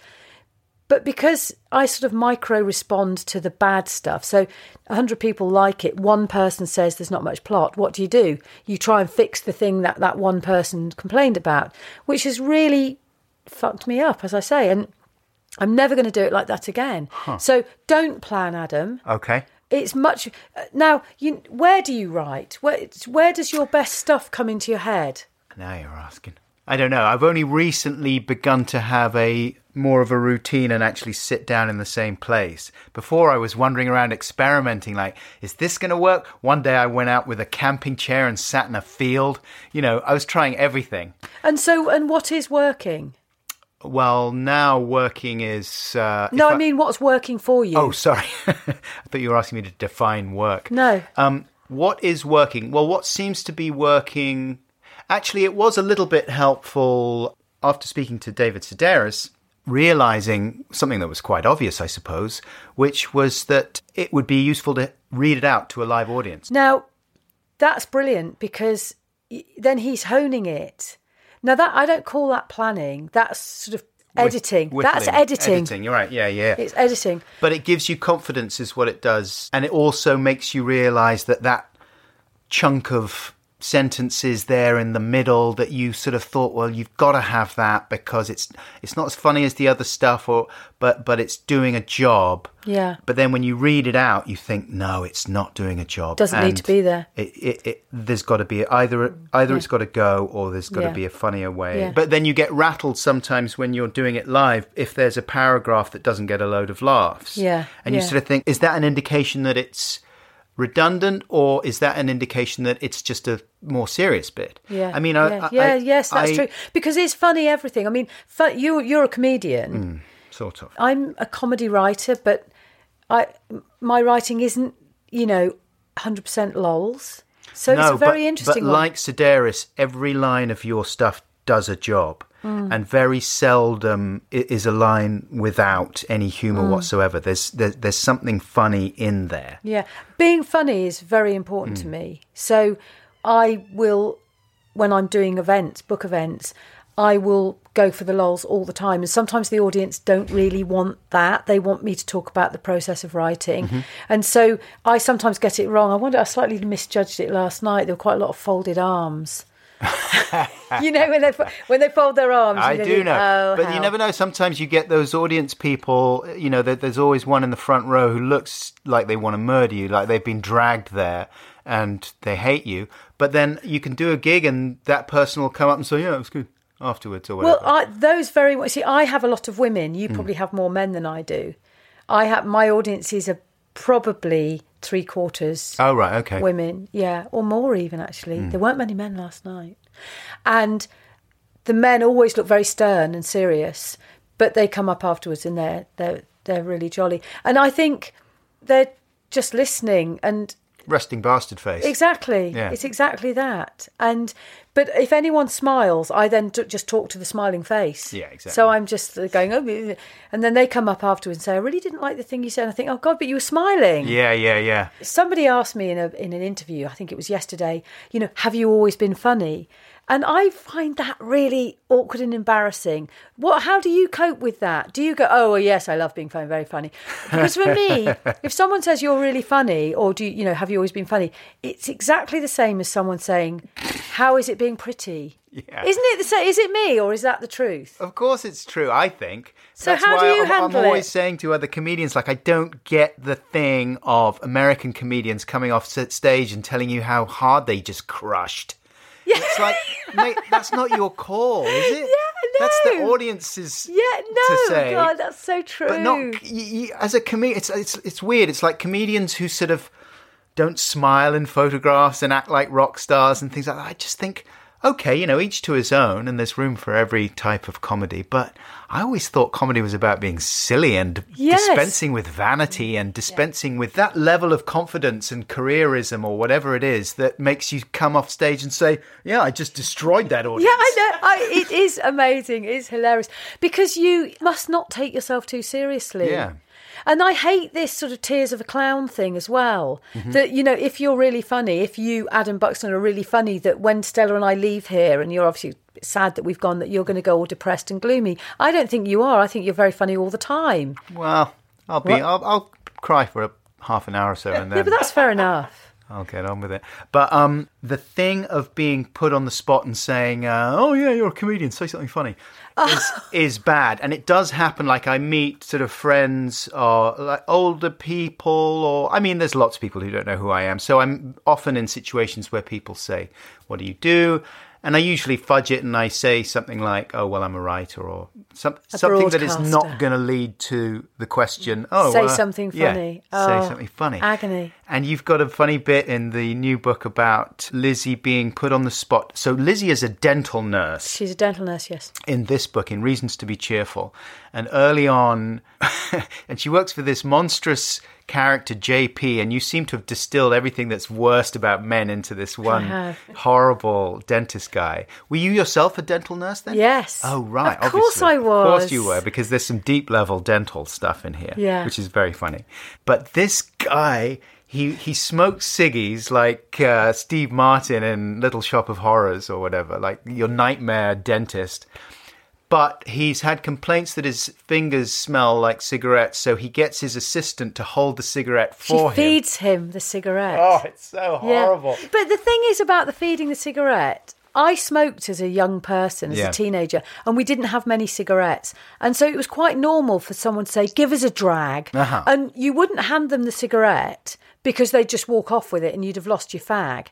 But because I sort of micro-respond to the bad stuff, so one hundred people like it, one person says there's not much plot, what do you do? You try and fix the thing that that one person complained about, which has really fucked me up, as I say. And I'm never going to do it like that again. Huh. So don't plan, Adam. Okay. It's much... Now, you, where do you write? Where, where does your best stuff come into your head? Now you're asking. I don't know. I've only recently begun to have a more of a routine and actually sit down in the same place. Before I was wandering around experimenting, like, is this going to work? One day I went out with a camping chair and sat in a field. You know, I was trying everything. And so, and what is working? Well, now working is... Uh, no, I, I mean, what's working for you? Oh, sorry. I thought you were asking me to define work. No. Um, what is working? Well, what seems to be working... Actually, it was a little bit helpful after speaking to David Sedaris, realising something that was quite obvious, I suppose, which was that it would be useful to read it out to a live audience. Now, that's brilliant because then he's honing it. Now, that I don't call that planning. That's sort of editing. Whitt- That's editing. Editing, you're right. Yeah, yeah. It's editing. But it gives you confidence is what it does. And it also makes you realise that that chunk of sentences there in the middle that you sort of thought, well, you've got to have that because it's it's not as funny as the other stuff, or but but it's doing a job. Yeah. But then when you read it out, you think, no, it's not doing a job. Doesn't and need to be there. It, it, it, there's got to be either either Yeah. it's got to go or there's got Yeah. to be a funnier way. Yeah. But then you get rattled sometimes when you're doing it live if there's a paragraph that doesn't get a load of laughs. Yeah. And you Yeah. sort of think, is that an indication that it's redundant, or is that an indication that it's just a more serious bit? Yeah, I mean, yeah, I, I, yeah I, yes, that's I, true. Because it's funny everything. I mean, fun, you you're a comedian. Mm, sort of. I'm a comedy writer, but I my writing isn't, you know, one hundred percent lols. So no, it's a very but, interesting but one. like Sedaris, every line of your stuff does a job. Mm. And very seldom is a line without any humour mm. whatsoever. There's, there's there's something funny in there. Yeah, being funny is very important mm. to me. So I will, when I'm doing events, book events, I will go for the lols all the time. And sometimes the audience don't really want that. They want me to talk about the process of writing. Mm-hmm. And so I sometimes get it wrong. I wonder, I slightly misjudged it last night. There were quite a lot of folded arms. You know, when they when they fold their arms. I do think, know, oh, but how. You never know. Sometimes you get those audience people. You know, there, there's always one in the front row who looks like they want to murder you, like they've been dragged there and they hate you. But then you can do a gig, and that person will come up and say, "Yeah, it was good." Afterwards, or whatever. Well, I, those very see, I have a lot of women. You probably mm. have more men than I do. I have my audiences are probably three quarters. Oh right, okay. Women, yeah, or more even actually. Mm. There weren't many men last night, and the men always look very stern and serious. but they come up afterwards and they're they're they're really jolly. And I think they're just listening and Resting bastard face. exactly, Yeah. it's exactly that. And but if anyone smiles, I then t- just talk to the smiling face. Yeah, exactly. So I'm just going, oh, and then they come up afterwards and say, I really didn't like the thing you said. And I think, oh God, but you were smiling. Yeah, yeah, yeah. Somebody asked me in a in an interview, I think it was yesterday, you know, have you always been funny? And I find that really awkward and embarrassing. What? How do you cope with that? Do you go, oh, well, yes, I love being funny, very funny? Because for me, if someone says you're really funny, or do you, you know, have you always been funny? It's exactly the same as someone saying, how is it being pretty? Yeah. Isn't it the same? Is it me, or is that the truth? Of course it's true, I think. So That's how why do you I'm, handle I'm always it? saying to other comedians, like, I don't get the thing of American comedians coming off s- stage and telling you how hard they just crushed. Yeah. It's like, mate, that's not your call, is it? Yeah, That's the no. audience's Yeah, no, to say. God, that's so true. But not, y y as a comedian, it's, it's, it's weird. It's like comedians who sort of don't smile in photographs and act like rock stars and things like that. I just think, okay, you know, each to his own, and there's room for every type of comedy. But I always thought comedy was about being silly and Yes. dispensing with vanity and dispensing with that level of confidence and careerism or whatever it is that makes you come off stage and say, yeah, I just destroyed that audience. Yeah, I know. I, it is amazing. It's hilarious because you must not take yourself too seriously. Yeah. And I hate this sort of tears of a clown thing as well. Mm-hmm. That, you know, if you're really funny, if you, Adam Buxton, are really funny, that when Stella and I leave here and you're obviously sad that we've gone, that you're going to go all depressed and gloomy. I don't think you are. I think you're very funny all the time. Well, I'll be, What? I'll, I'll cry for a half an hour or so and then Yeah, but that's fair enough. I'll get on with it. But um, the thing of being put on the spot and saying, uh, oh, yeah, you're a comedian, say something funny, is, is bad. And it does happen. Like, I meet sort of friends or like older people, or, I mean, there's lots of people who don't know who I am. So I'm often in situations where people say, what do you do? And I usually fudge it and I say something like, oh, well, I'm a writer, or some, something that is broadcaster. not going to lead to the question, oh, Say uh, something yeah, funny. say Oh, something funny. agony. And you've got a funny bit in the new book about Lizzie being put on the spot. So Lizzie is a dental nurse She's a dental nurse, yes. in this book, in Reasons to be Cheerful. And early on, and she works for this monstrous character, J P, and you seem to have distilled everything that's worst about men into this one have. horrible dentist guy. Were you yourself a dental nurse then? Yes. Oh, right. Of course obviously. I Of course was. you were, because there's some deep level dental stuff in here, Yeah. which is very funny. But this guy, he, he smokes ciggies like uh, Steve Martin in Little Shop of Horrors or whatever, like your nightmare dentist. But he's had complaints that his fingers smell like cigarettes, so he gets his assistant to hold the cigarette She for him. feeds him the cigarette. Oh, it's so Yeah. horrible. But the thing is about the feeding the cigarette, I smoked as a young person, as Yeah. a teenager, and we didn't have many cigarettes. And so it was quite normal for someone to say, give us a drag. Uh-huh. And you wouldn't hand them the cigarette because they'd just walk off with it and you'd have lost your fag.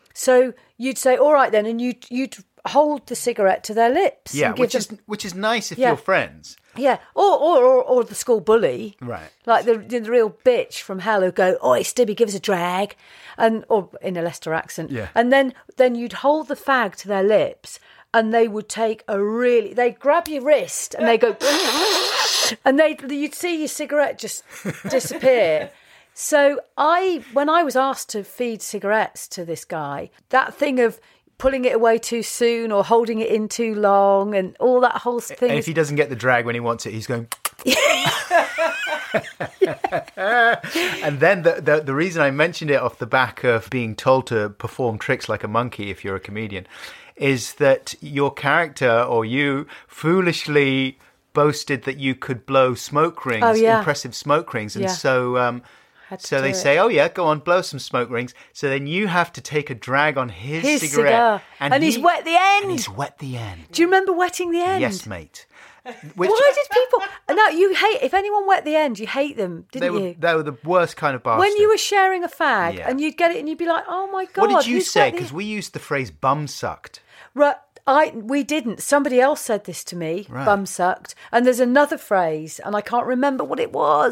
So you'd say, all right then, and you'd, you'd hold the cigarette to their lips. Yeah, and give which them- is which is nice if Yeah. you're friends. Yeah, or, or or or the school bully, Right. Like the the real bitch from hell who go, "Oi, Stibby, give us a drag," and or in a Leicester accent, Yeah. And then then you'd hold the fag to their lips, and they would take a really, they grab your wrist and they go, and they you'd see your cigarette just disappear. So I, when I was asked to feed cigarettes to this guy, that thing of pulling it away too soon or holding it in too long and all that whole thing. And is- if he doesn't get the drag when he wants it, he's going... And then the, the the reason I mentioned it off the back of being told to perform tricks like a monkey if you're a comedian is that your character or you foolishly boasted that you could blow smoke rings, Oh, yeah. impressive smoke rings. And Yeah. so... Um, Had to so do they it. say, oh, yeah, go on, blow some smoke rings. So then you have to take a drag on his, His cigarette. cigar. And he's wet the end. And he's wet the end. Do you remember wetting the end? Yes, mate. Which, Why did people? No, you hate. If anyone wet the end, you hate them, they didn't were, you? they were the worst kind of bastard. When you were sharing a fag Yeah. and you'd get it and you'd be like, "Oh my god!" What did you who's say? wet the-" Because we used the phrase bum sucked. Right, I we didn't. Somebody else said this to me. Right. Bum sucked. And there's another phrase, and I can't remember what it was.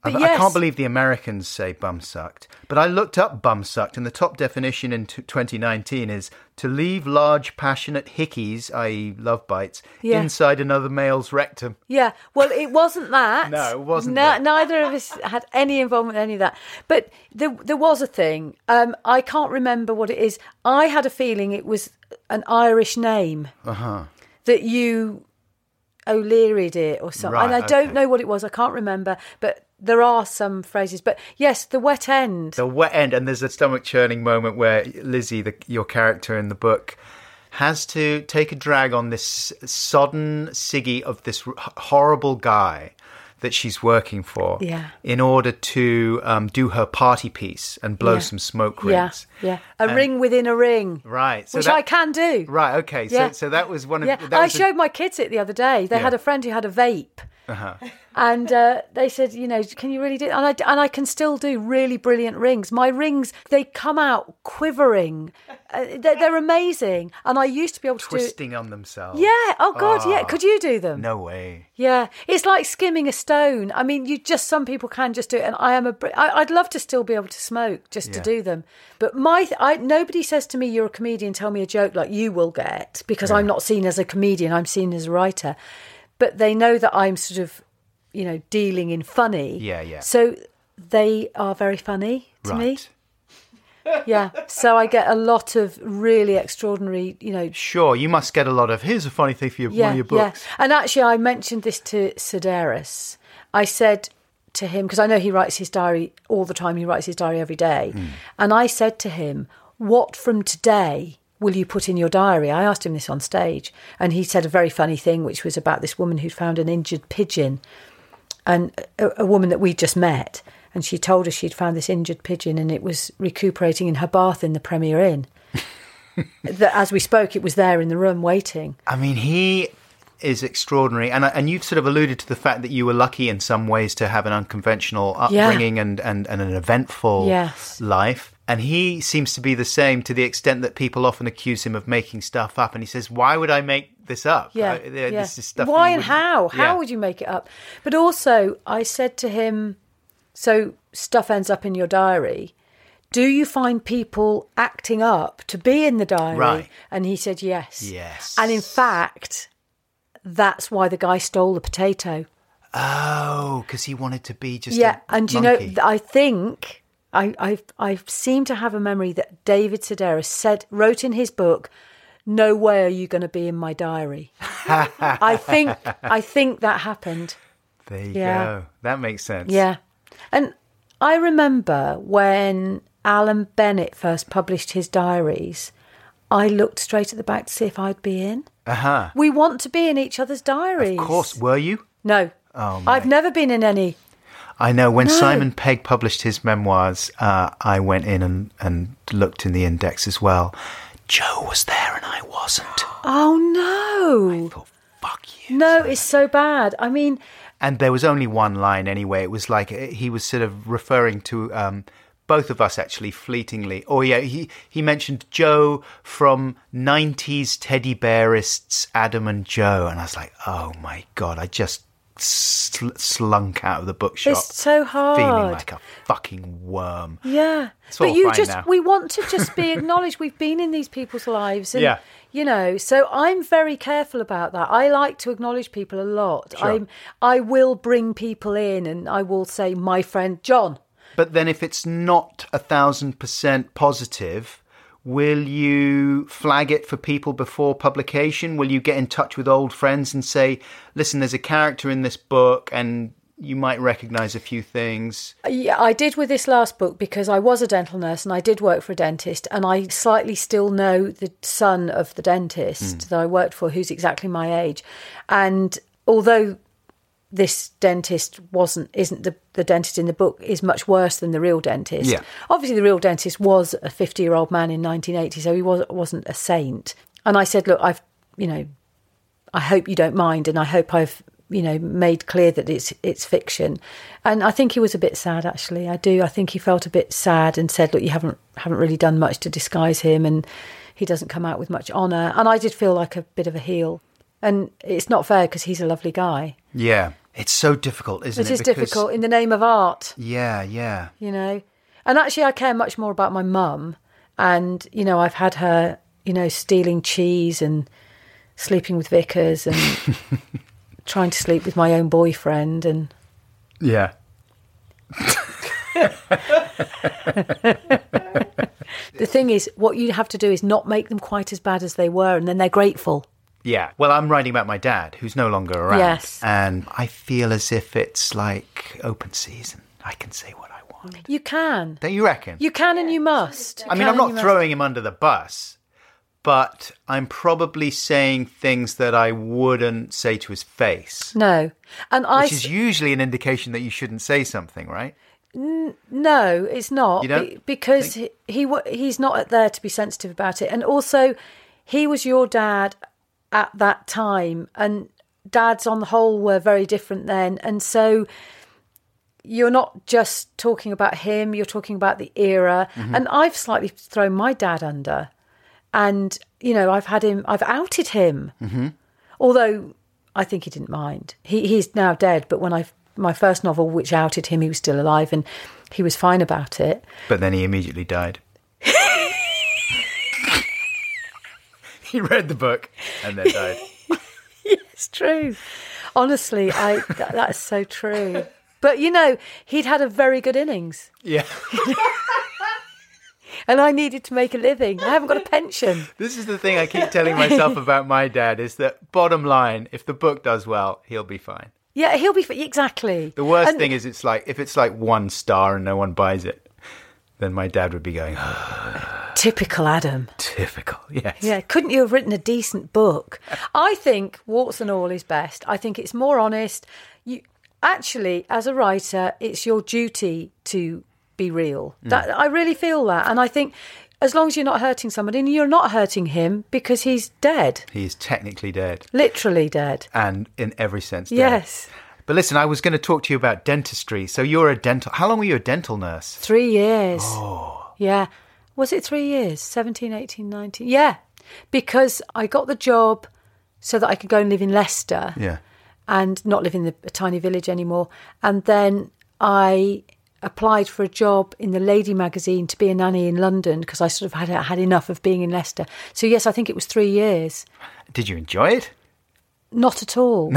But I, yes. I can't believe the Americans say bum sucked. But I looked up bum sucked, and the top definition in t- twenty nineteen is to leave large, passionate hickeys, that is love bites, Yeah. inside another male's rectum. Yeah, well, it wasn't that. No, it wasn't No, that. neither of us had any involvement in any of that. But there, there was a thing. Um, I can't remember what it is. I had a feeling it was an Irish name Uh-huh. that you O'Leary'd it or something. Right, and I don't okay. know what it was. I can't remember. But there are some phrases. But yes, the wet end. The wet end, and there's a stomach churning moment where Lizzie, the, your character in the book, has to take a drag on this sodden ciggy of this r- horrible guy that she's working for Yeah. in order to um, do her party piece and blow Yeah. some smoke Yeah, rings. yeah. A And- ring within a ring. Right. So which that- I can do. Right, okay. Yeah. So so that was one of Yeah, that I was a- showed my kids it the other day. They Yeah. had a friend who had a vape, uh-huh. and uh, they said, you know, can you really do? And I and I can still do really brilliant rings. My rings, they come out quivering. Uh, they're, they're amazing, and I used to be able to twisting on themselves. do. Yeah. Oh God. Yeah. Ah. Could you do them? No way. Yeah, it's like skimming a stone. I mean, you just some people can just do it, and I am a. br- I, I'd love to still be able to smoke just to Yeah. do them, but my I nobody says to me, "You're a comedian. Tell me a joke," like you will get, because I'm not seen as a comedian. I'm seen as a writer, but they know that I'm sort of, you know, dealing in funny. Yeah, yeah. So they are very funny to me. Right. Yeah. So I get a lot of really extraordinary, you know, Sure, you must get a lot of, here's a funny thing for your, one of your books. Yeah. And actually, I mentioned this to Sedaris. I said to him, because I know he writes his diary all the time, he writes his diary every day. Mm. And I said to him, what from today will you put in your diary? I asked him this on stage. And he said a very funny thing, which was about this woman who'd found an injured pigeon, and a, a woman that we'd just met. And she told us she'd found this injured pigeon and it was recuperating in her bath in the Premier Inn. That as we spoke, it was there in the room waiting. I mean, he is extraordinary. And and you've sort of alluded to the fact that you were lucky in some ways to have an unconventional Yeah. upbringing and, and, and an eventful Yes. life. And he seems to be the same, to the extent that people often accuse him of making stuff up. And he says, why would I make this up? Yeah, I- yeah. This is stuff that Why you and wouldn't- how? How Yeah. would you make it up? But also, I said to him, so stuff ends up in your diary. Do you find people acting up to be in the diary? Right. And he said yes. Yes. And in fact, that's why the guy stole the potato. Oh, because he wanted to be just Yeah, a and you monkey. know, I think I, I I seem to have a memory that David Sedaris said, wrote in his book, "No way are you going to be in my diary." I think I think that happened. There you Yeah. go. That makes sense. Yeah, and I remember when Alan Bennett first published his diaries, I looked straight at the back to see if I'd be in. Uh-huh. We want to be in each other's diaries. Of course. Were you? No. Oh, I've mate. never been in any. I know when No. Simon Pegg published his memoirs, uh, I went in and, and looked in the index as well. Joe was there and I wasn't. Oh, no. I thought, fuck you. No, it's so bad. I mean, And there was only one line anyway. It was like he was sort of referring to um, both of us actually fleetingly. Oh, yeah, he, he mentioned Joe from nineties teddy bearists Adam and Joe. And I was like, oh, my God, I just sl- slunk out of the bookshop. it's so hard. Feeling like a fucking worm. Yeah. It's But all you fine just, now. we want to just be acknowledged. We've been in these people's lives. And, Yeah. you know, so I'm very careful about that. I like to acknowledge people a lot. Sure. I'm, I will bring people in and I will say, my friend John. But then if it's not a thousand percent positive, will you flag it for people before publication? Will you get in touch with old friends and say, listen, there's a character in this book and you might recognise a few things? Yeah, I did with this last book because I was a dental nurse and I did work for a dentist, and I slightly still know the son of the dentist that I worked for, who's exactly my age. And although this dentist wasn't isn't the, the dentist in the book is much worse than the real dentist. Yeah. Obviously the real dentist was a fifty year old man in nineteen eighty, so he was wasn't a saint. And I said, look, I've you know I hope you don't mind, and I hope I've you know made clear that it's it's fiction. And I think he was a bit sad, actually. I do. I think he felt a bit sad and said, look, you haven't haven't really done much to disguise him, and he doesn't come out with much honour. And I did feel like a bit of a heel. And it's not fair because he's a lovely guy. Yeah. It's so difficult, isn't It it? is difficult in the name of art, Yeah, yeah. you know. And actually, I care much more about my mum. And, you know, I've had her, you know, stealing cheese and sleeping with Vickers and trying to sleep with my own boyfriend. And Yeah. the thing is, what you have to do is not make them quite as bad as they were, and then they're grateful. Yeah. Well, I'm writing about my dad, who's no longer around. Yes. And I feel as if it's like open season. I can say what I want. You can. Don't you reckon? You can and you must. I mean, I'm not throwing him under the bus, but I'm probably saying things that I wouldn't say to his face. No. And I... Which is usually an indication that you shouldn't say something, right? No, it's not. You don't be- because he, he wa- he's not there to be sensitive about it. And also, he was your dad at that time, and dads on the whole were very different then. And so you're not just talking about him, you're talking about the era. Mm-hmm. And I've slightly thrown my dad under. And, you know, I've had him, I've outed him. Mm-hmm. Although I think he didn't mind. He He's now dead, but when I my first novel, which outed him, he was still alive and he was fine about it. But then he immediately died. He read the book and then died. It's true. Honestly, I that, that's so true. But, you know, he'd had a very good innings Yeah. and I needed to make a living. I haven't got a pension. This is the thing I keep telling myself about my dad, is that bottom line, if the book does well, he'll be fine. Yeah, he'll be... Exactly. The worst And- thing is it's like, if it's like one star and no one buys it, then my dad would be going, oh, Typical Adam. typical. Yes. Yeah, couldn't you have written a decent book? I think Warts and All is best. I think it's more honest. You actually, as a writer, it's your duty to be real. That I really feel that, and I think as long as you're not hurting somebody, and you're not hurting him because he's dead, He's technically dead, literally dead. and in every sense dead. Yes, But listen, I was going to talk to you about dentistry. So you're a dental... How long were you a dental nurse? three years. Oh. Yeah, was it three years? seventeen, eighteen, nineteen Yeah, because I got the job so that I could go and live in Leicester. Yeah. And not live in the, a tiny village anymore. And then I applied for a job in the Lady magazine to be a nanny in London because I sort of had had enough of being in Leicester. So yes, I think it was three years. Did you enjoy it? Not at all.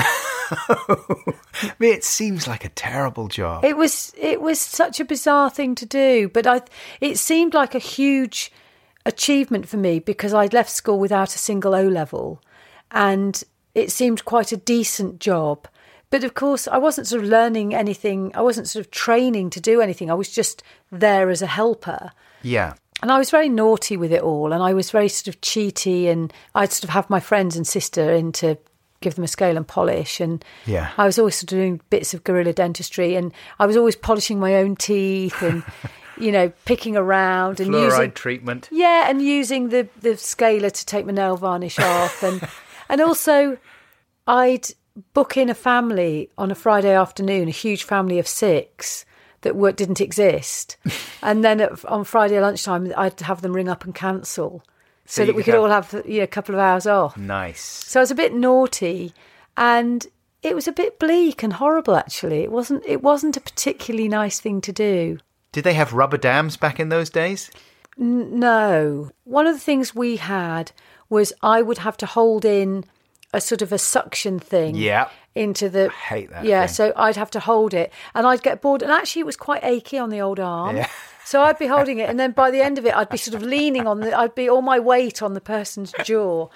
I mean, it seems like a terrible job. It was it was such a bizarre thing to do, but I it seemed like a huge achievement for me because I'd left school without a single O-level, and it seemed quite a decent job. But of course, I wasn't sort of learning anything. I wasn't sort of training to do anything. I was just there as a helper. Yeah. And I was very naughty with it all, and I was very sort of cheaty, and I'd sort of have my friends and sister in to give them a scale and polish, and Yeah. I was always sort of doing bits of guerrilla dentistry, and I was always polishing my own teeth and, you know, picking around and Fluoride using treatment. yeah, and using the the scaler to take my nail varnish off, and and also I'd book in a family on a Friday afternoon, a huge family of six that were, didn't exist, and then at, on Friday lunchtime I'd have them ring up and cancel. So, you that we could could all have- have you know, a couple of hours off. Nice. So I was a bit naughty, and it was a bit bleak and horrible. Actually, it wasn't. It wasn't a particularly nice thing to do. Did they have rubber dams back in those days? N- no, one of the things we had was I would have to hold in a sort of a suction thing. Yeah. Into the. I hate that Yeah, thing. so I'd have to hold it, and I'd get bored. And actually, it was quite achy on the old arm. Yeah. So I'd be holding it, and then by the end of it, I'd be sort of leaning on the. I'd be all my weight on the person's jaw.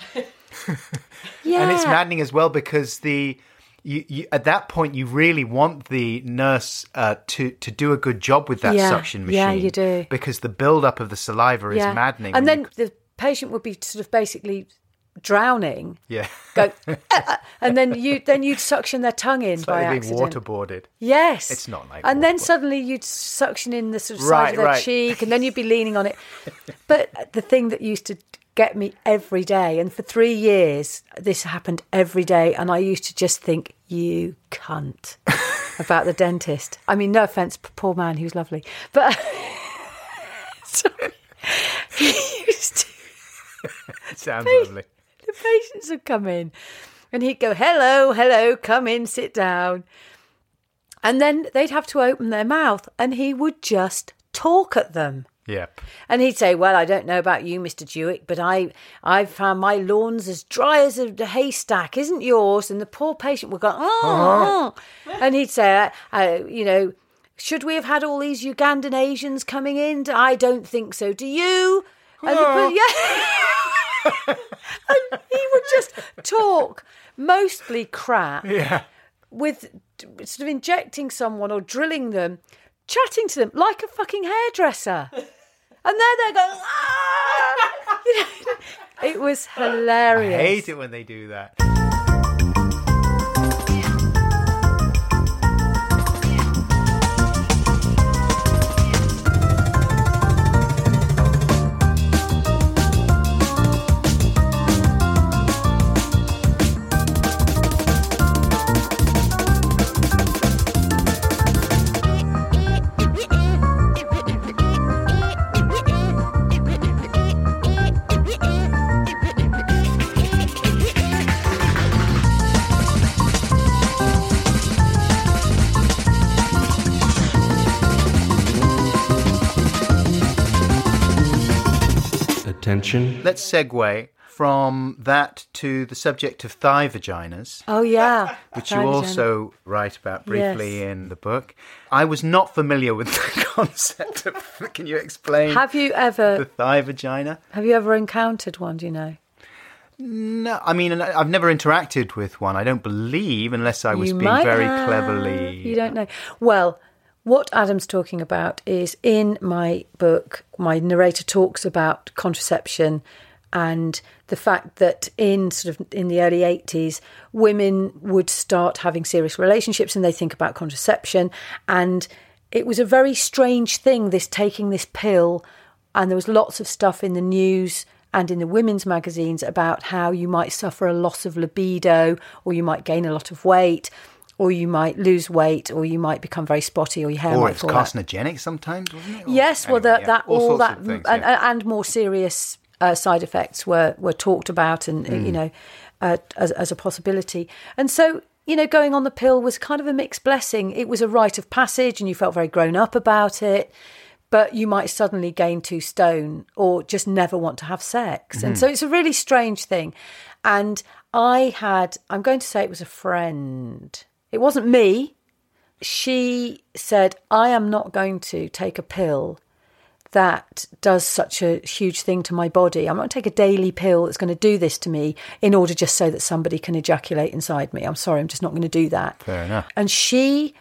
Yeah. And it's maddening as well because the you, you at that point you really want the nurse uh, to to do a good job with that Yeah. suction machine. Yeah, you do. Because the build up of the saliva is maddening. And when then the patient would be sort of basically drowning. you, yeah, Go, "Ah, ah," and then you then you'd suction their tongue in it's by like being accident. waterboarded. Yes, It's not like And then waterboard. suddenly you'd suction in the sort of Right, side of their right. cheek, and then you'd be leaning on it. But the thing that used to get me every day, and for three years this happened every day, and I used to just think, "You cunt," about the dentist. I mean, no offence, poor man, he was lovely, but sorry, he used to. It sounds lovely. The patients would come in And he'd go, hello, hello, come in, sit down. And then they'd have to open their mouth and he would just talk at them. Yep. And he'd say, well, I don't know about you, Mister Jewett, but I, I've found my lawn's as dry as a haystack, isn't yours? And the poor patient would go, oh. Uh-huh. And he'd say, uh, you know, should we have had all these Ugandan Asians coming in? I don't think so. Do you? And, the, yeah. And he would just talk, mostly crap, Yeah. with sort of injecting someone or drilling them, chatting to them like a fucking hairdresser. And then they're going, ah! You know, it was hilarious. I hate it when they do that. Attention. Let's segue from that to the subject of thigh vaginas, Oh, yeah. which Thigh you vagina. also write about briefly Yes. in the book. I was not familiar with the concept of, can you explain Have you the ever thigh vagina? have you ever encountered one, do you know? No, I mean, I've never interacted with one, I don't believe, unless I was You being might very have. cleverly... You don't know. Well, what Adam's talking about is in my book, my narrator talks about contraception and the fact that in sort of in the early eighties, women would start having serious relationships and they think about contraception. And it was a very strange thing, this taking this pill. And there was lots of stuff in the news and in the women's magazines about how you might suffer a loss of libido, or you might gain a lot of weight, or you might lose weight, or you might become very spotty, or your hair Or might it's fall out. carcinogenic sometimes, wasn't it? Or- Yes, well, anyway, that, yeah, that all, sorts that of things, and, yeah. and more serious uh, side effects were, were talked about, and Mm. you know, uh, as as a possibility. And so, you know, going on the pill was kind of a mixed blessing. It was a rite of passage, and you felt very grown up about it. But you might suddenly gain two stone, or just never want to have sex, Mm-hmm. and so it's a really strange thing. And I had, I'm going to say it was a friend. It wasn't me. She said, I am not going to take a pill that does such a huge thing to my body. I'm not going to take a daily pill that's going to do this to me in order just so that somebody can ejaculate inside me. I'm sorry, I'm just not going to do that. Fair enough. And she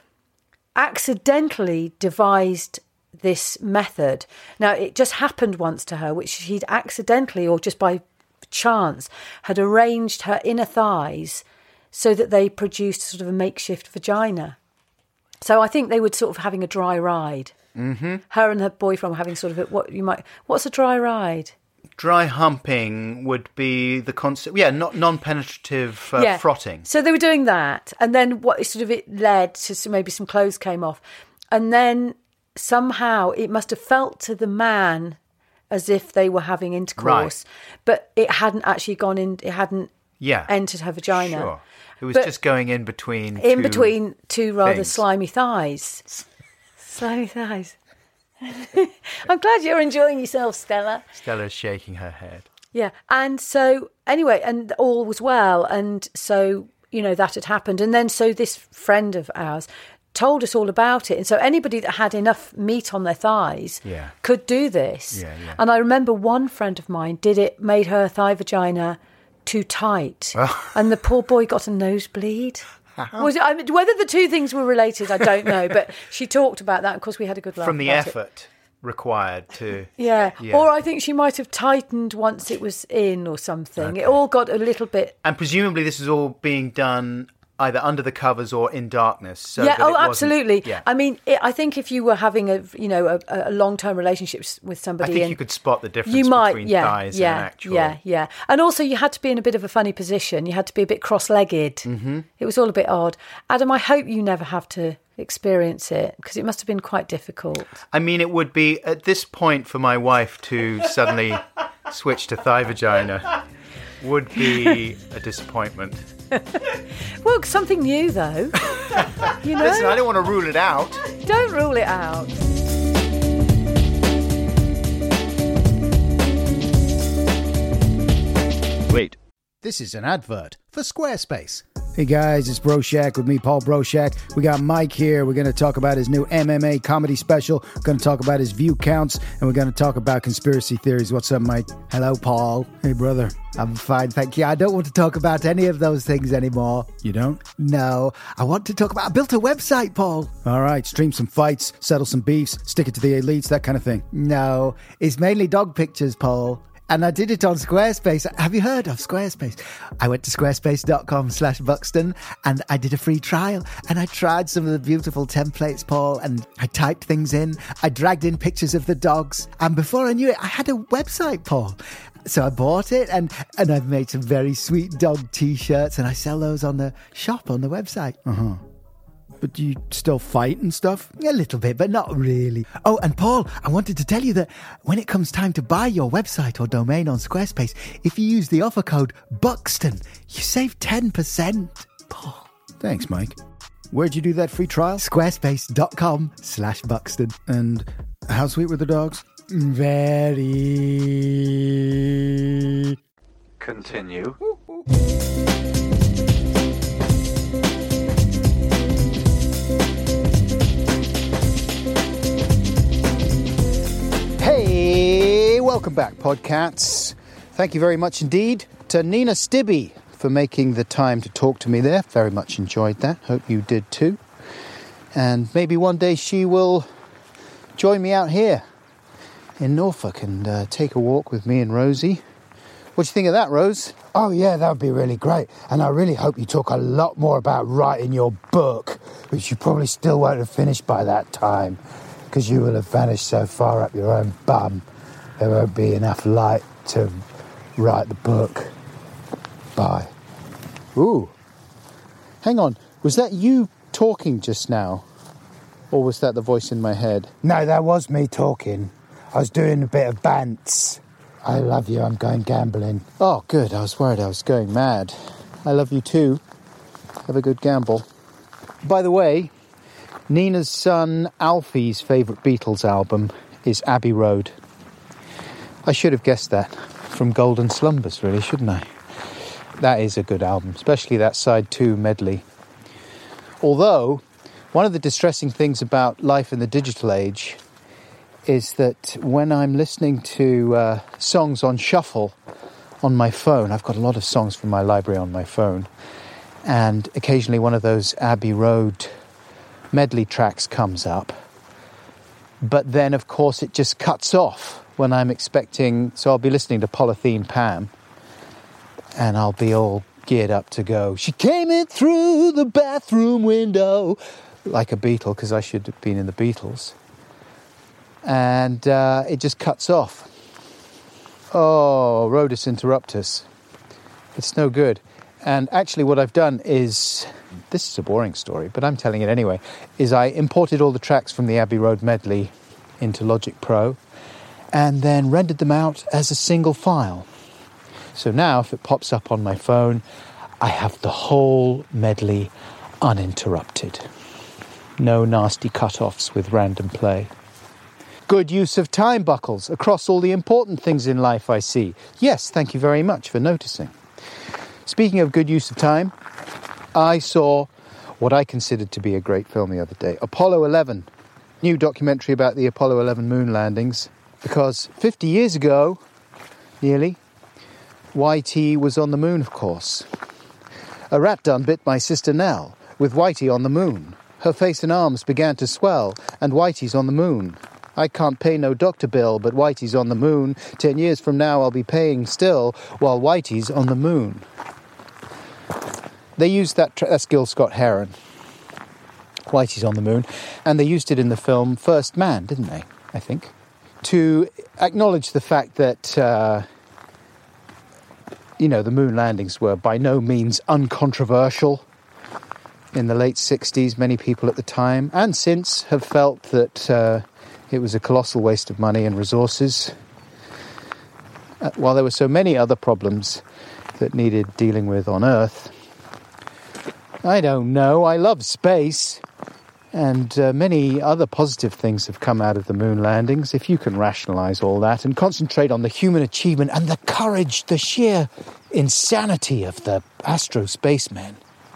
accidentally devised this method. Now, it just happened once to her, which she'd accidentally, or just by chance, had arranged her inner thighs so that they produced sort of a makeshift vagina. So I think they were sort of having a dry ride. Mm-hmm. Her and her boyfriend were having sort of a, what you might. What's a dry ride? Dry humping would be the concept, yeah, not non-penetrative uh, Yeah. frotting. So they were doing that, and then what sort of it led to some, maybe some clothes came off, and then somehow it must have felt to the man as if they were having intercourse, but it hadn't actually gone in. It hadn't Yeah. entered her vagina. Sure. It was But just going in between In two between two rather things. slimy thighs. Slimy thighs. I'm glad you're enjoying yourself, Stella. Stella's shaking her head. Yeah. And so, anyway, and all was well. And so, you know, that had happened. And then, so this friend of ours told us all about it. And so, anybody that had enough meat on their thighs Yeah. could do this. Yeah, yeah. And I remember one friend of mine did it, made her thigh vagina too tight. And the poor boy got a nosebleed. Was it, I mean, whether the two things were related, I don't know. But she talked about that. Of course, we had a good laugh From the about it. effort required to... Yeah. Yeah. Or I think she might have tightened once it was in or something. It all got a little bit. And presumably this is all being done either under the covers or in darkness. So yeah. that it Oh, wasn't- absolutely. Yeah. I mean, it, I think if you were having a, you know, a, a long-term relationship with I somebody, think and you could spot the difference you might, between yeah, thighs yeah, and actual... yeah, yeah. And also, you had to be in a bit of a funny position. You had to be a bit cross-legged. Mm-hmm. It was all a bit odd. Adam, I hope you never have to experience it, because it must have been quite difficult. I mean, it would be, at this point, for my wife to suddenly switch to thigh vagina would be a disappointment. Well, something new, though. You know? Listen, I don't want to rule it out. Don't rule it out. Wait. This is an advert for Squarespace. Hey guys, it's Broshak with me, Paul Broshak. We got Mike here. We're going to talk about his new M M A comedy special. We're going to talk about his view counts, and we're going to talk about conspiracy theories. What's up, Mike? Hello, Paul. Hey, brother. I'm fine, thank you. I don't want to talk about any of those things anymore. You don't? No. I want to talk about... I built a website, Paul. All right, stream some fights, settle some beefs, stick it to the elites, that kind of thing. No. It's mainly dog pictures, Paul. And I did it on Squarespace. Have you heard of Squarespace? I went to squarespace.com slash Buxton and I did a free trial. And I tried some of the beautiful templates, Paul, and I typed things in. I dragged in pictures of the dogs. And before I knew it, I had a website, Paul. So I bought it and, and I've made some very sweet dog t-shirts and I sell those on the shop on the website. Uh-huh. But do you still fight and stuff? A little bit, but not really. Oh, and Paul, I wanted to tell you that when it comes time to buy your website or domain on Squarespace, if you use the offer code Buxton, you save ten percent. Paul. Thanks, Mike. Where'd you do that free trial? Squarespace.com slash Buxton. And how sweet were the dogs? Very... Continue. Hey, welcome back, Podcats. Thank you very much indeed to Nina Stibbe for making the time to talk to me there. Very much enjoyed that. Hope you did too. And maybe one day she will join me out here in Norfolk and uh, take a walk with me and Rosie. What do you think of that, Rose? Oh, yeah, that would be really great. And I really hope you talk a lot more about writing your book, which you probably still won't have finished by that time, because you will have vanished so far up your own bum, there won't be enough light to write the book. Bye. Ooh. Hang on. Was that you talking just now? Or was that the voice in my head? No, that was me talking. I was doing a bit of bants. I love you, I'm going gambling. Oh, good. I was worried I was going mad. I love you too. Have a good gamble. By the way, Nina's son Alfie's favourite Beatles album is Abbey Road. I should have guessed that from Golden Slumbers, really, shouldn't I? That is a good album, especially that side two medley. Although, one of the distressing things about life in the digital age is that when I'm listening to uh, songs on shuffle on my phone, I've got a lot of songs from my library on my phone, and occasionally one of those Abbey Road medley tracks comes up, but then of course it just cuts off when I'm expecting, so I'll be listening to Polythene Pam and I'll be all geared up to go, she came in through the bathroom window, like a Beatle, because I should have been in the Beatles, and uh, it just cuts off. Oh, Rhodus interruptus. It's no good. And actually what I've done is, this is a boring story, but I'm telling it anyway, is I imported all the tracks from the Abbey Road medley into Logic Pro and then rendered them out as a single file. So now if it pops up on my phone, I have the whole medley uninterrupted. No nasty cut-offs with random play. Good use of time, Buckles, across all the important things in life I see. Yes, thank you very much for noticing. Speaking of good use of time, I saw what I considered to be a great film the other day, Apollo eleven, new documentary about the Apollo eleven moon landings, because fifty years ago, nearly, Whitey was on the moon, of course. A rat done bit my sister Nell, with Whitey on the moon. Her face and arms began to swell, and Whitey's on the moon. I can't pay no doctor bill, but Whitey's on the moon. Ten years from now I'll be paying still, while Whitey's on the moon. They used that, tra- that's Gil Scott-Heron, Whitey's on the moon, and they used it in the film First Man, didn't they, I think, to acknowledge the fact that, uh, you know, the moon landings were by no means uncontroversial. In the late sixties, many people at the time, and since, have felt that uh, it was a colossal waste of money and resources, uh, while there were so many other problems that needed dealing with on Earth. I don't know. I love space. And uh, many other positive things have come out of the moon landings. If you can rationalise all that and concentrate on the human achievement and the courage, the sheer insanity of the Astro spacemen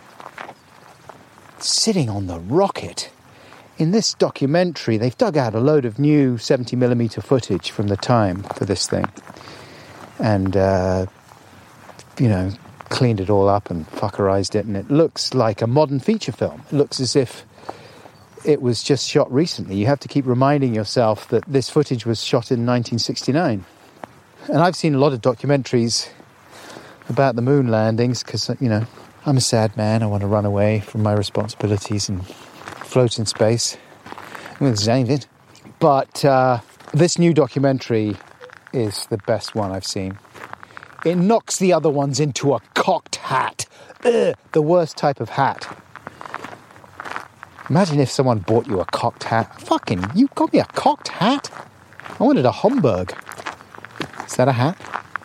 sitting on the rocket. In this documentary, they've dug out a load of new seventy millimeter footage from the time for this thing. And, uh, you know, cleaned it all up and fuckerised it. And it looks like a modern feature film. It looks as if it was just shot recently. You have to keep reminding yourself that this footage was shot in nineteen sixty-nine. And I've seen a lot of documentaries about the moon landings because, you know, I'm a sad man. I want to run away from my responsibilities and float in space with David. But uh, this new documentary is the best one I've seen. It knocks the other ones into a cocked hat. Ugh, the worst type of hat. Imagine if someone bought you a cocked hat. Fucking, you got me a cocked hat? I wanted a Homburg. Is that a hat?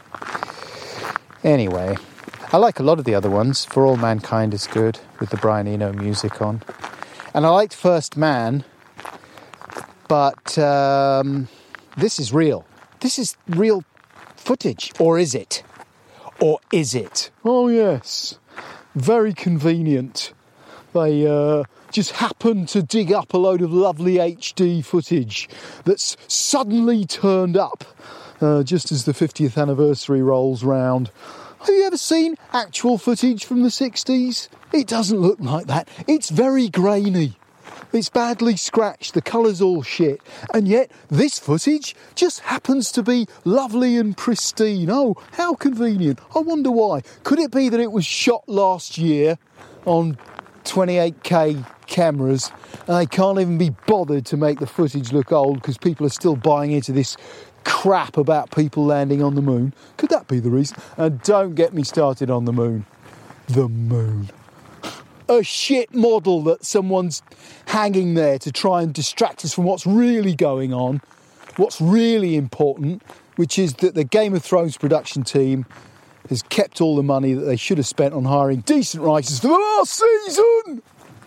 Anyway, I like a lot of the other ones. For All Mankind is good, with the Brian Eno music on. And I liked First Man, but um, this is real. This is real footage. Or is it? Or is it? Oh, yes. Very convenient. They uh, just happened to dig up a load of lovely H D footage that's suddenly turned up uh, just as the fiftieth anniversary rolls round. Have you ever seen actual footage from the sixties? It doesn't look like that. It's very grainy. It's badly scratched. The colour's all shit. And yet, this footage just happens to be lovely and pristine. Oh, how convenient. I wonder why. Could it be that it was shot last year on twenty-eight K cameras and they can't even be bothered to make the footage look old because people are still buying into this crap about people landing on the moon? Could that be the reason? And don't get me started on the moon. The moon. A shit model that someone's hanging there to try and distract us from what's really going on, what's really important, which is that the Game of Thrones production team has kept all the money that they should have spent on hiring decent writers for the last season.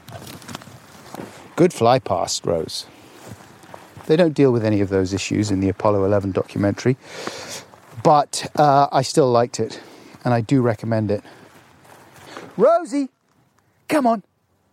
Good fly past, Rose. They don't deal with any of those issues in the Apollo eleven documentary, but uh, I still liked it, and I do recommend it. Rosie! Come on.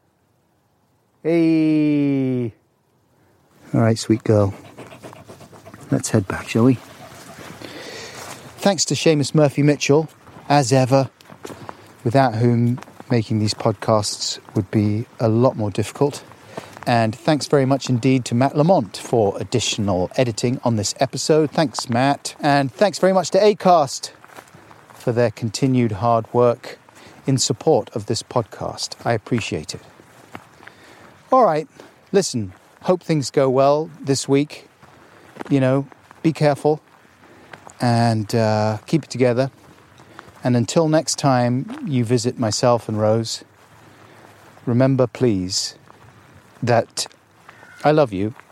Hey. All right, sweet girl. Let's head back, shall we? Thanks to Seamus Murphy-Mitchell, as ever, without whom making these podcasts would be a lot more difficult. And thanks very much indeed to Matt Lamont for additional editing on this episode. Thanks, Matt. And thanks very much to Acast for their continued hard work in support of this podcast. I appreciate it. All right, listen, hope things go well this week. You know, be careful and uh, keep it together. And until next time you visit myself and Rose, remember, please, that I love you